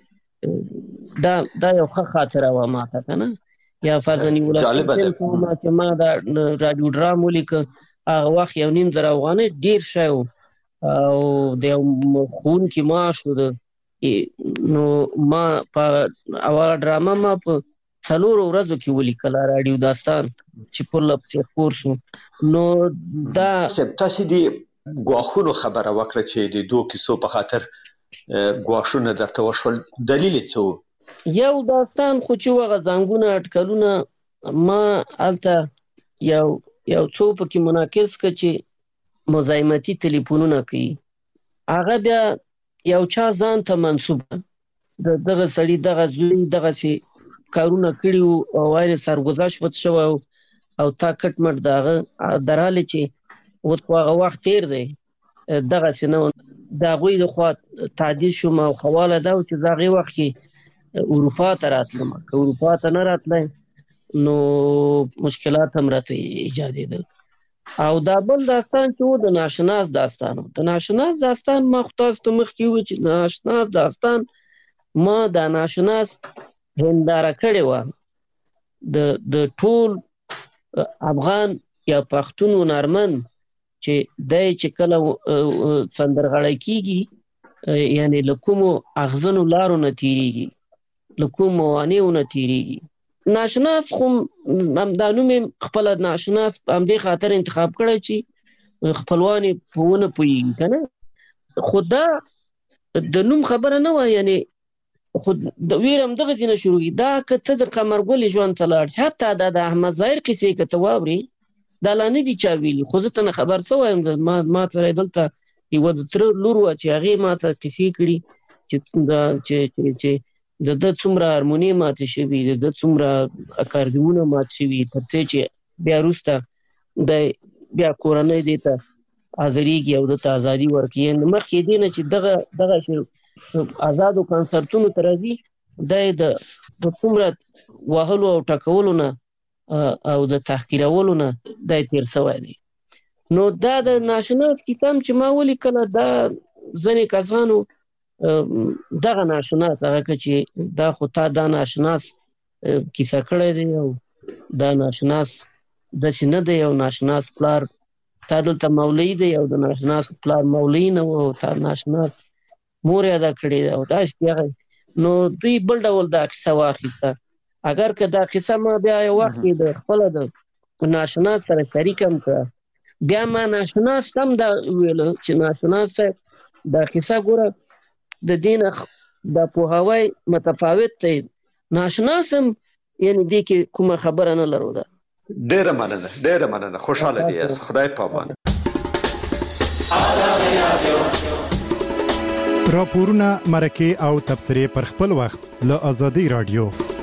یعنی دا دا یو ښه خاطره وه ماته که نه. یا فرضاً یولسم صنف چې ما دا راډیو ډرام ولیکه هغه وخت یو نیم زره افغانۍ ډېر شی و او د یو ښوونکي معاش و. نو ما په اوله ډرامه ما په څلورو ورځو کې ولیکله راډیو داستان چې پرله پسې خپور شو. نو دا تاسې د ګواښونو خبره وکړه چې د دوو کیسو په خاطر ګواښونه درته وشول، دلیل یې څه و؟ یو داستان خو چې هغه زنګونه اټکلونه ما هلته یو یو څو پکې منعکس کړه چې مزاحمتي تلیفونونه کوي. هغه بیا یو چا ځان ته منسوب د دغه سړي دغه زوی دغسې کارونه کړي وو او وایي سرګذشت پټ شوی او تا کټ مټ د هغه در حالې چې اوس خو هغه وخت تېر دی دغسې نه و. د هغوی د خوا تعدیل شوم او خواله دا و چې د هغې وخت کې اروپا ته راتلم. که اروپا ته نه راتلی نو مشکلات هم راته ایجادېده. او دا بل داستان چې و د ناشناس داستان و. د ناشناس داستان ما خو تاسو ته مخکې وویل چې ناشناس داستان ما د ناشناس هنداره کړې وه د د ټول افغان یا پښتون هنرمند چې دی چې کله سندرغاړی کېږي یعنی له کومو اغزنو لارو نه تېرېږي، له کومو موانعو نه تېرېږي. ناشناس خو دا نوم یې خپله ناشناس همدې خاطر انتخاب کړی چې خپلوان یې په ونه پوهېږي که نه. خو دا د نوم خبره نه وه. یعنی خو د ویر همدغسې نه شروع کېږي. دا که ته د قمرګلې ژوند ته لاړ شې حتی دا د احمد ظاهر کیسې که ته واورې دا لا نه دي چا ویلي. خو زه ته نه خبر څه وایم. ما ما سره دلته یوه د تره لور وه چې هغې ما ته کیسې کړي چې دا چې چې د ده څومره هارموني ماتې شوي، د ده څومره اکاردیونه مات شوي، تر څې چې بیا وروسته د بیا کورنۍ دې ته حاضرېږي او ده ته ازادي ورکوي. مخکې دې نه چې دغه دغسې آزادو کنسرتونو ته راځي دا یې د څومره وهلو او ټکولو نه او د تحقیرولو نه دا یې تېر سوی دی. نو دا د ناشناس کیسه هم چې ما ولیکله دا ځینې کسانو دغه ناشناس هغه که چې دا خو تا دا ناشناس کیسه کړی دی او دا ناشناس داسې نه دی. او ناشناس پلار تا دلته مولوي دی او د ناشناس پلار مولوي نه و او تا ناشناس مور یې ادا کړې ده او داسې هغه. نو دوی بل ډول دا کیسه واخیسته. اگر که دا کیسه ما بیا یو وخت کې د خپله د ناشناس سره شریک هم کړه بیا ما ناشناس هم دا ویله چې ناشناس صاحب دا کیسه ګوره د دې نه دا پوهاوی متفاوت دی. ناشناس هم یعنې دې کې کومه خبره نه لرو ده. ډېره مننه ډېره مننه. خوشحاله دې یاست. خدای په امان. راپورونه، مرکې او تبصرې پر خپل وخت له آزادۍ راډیو.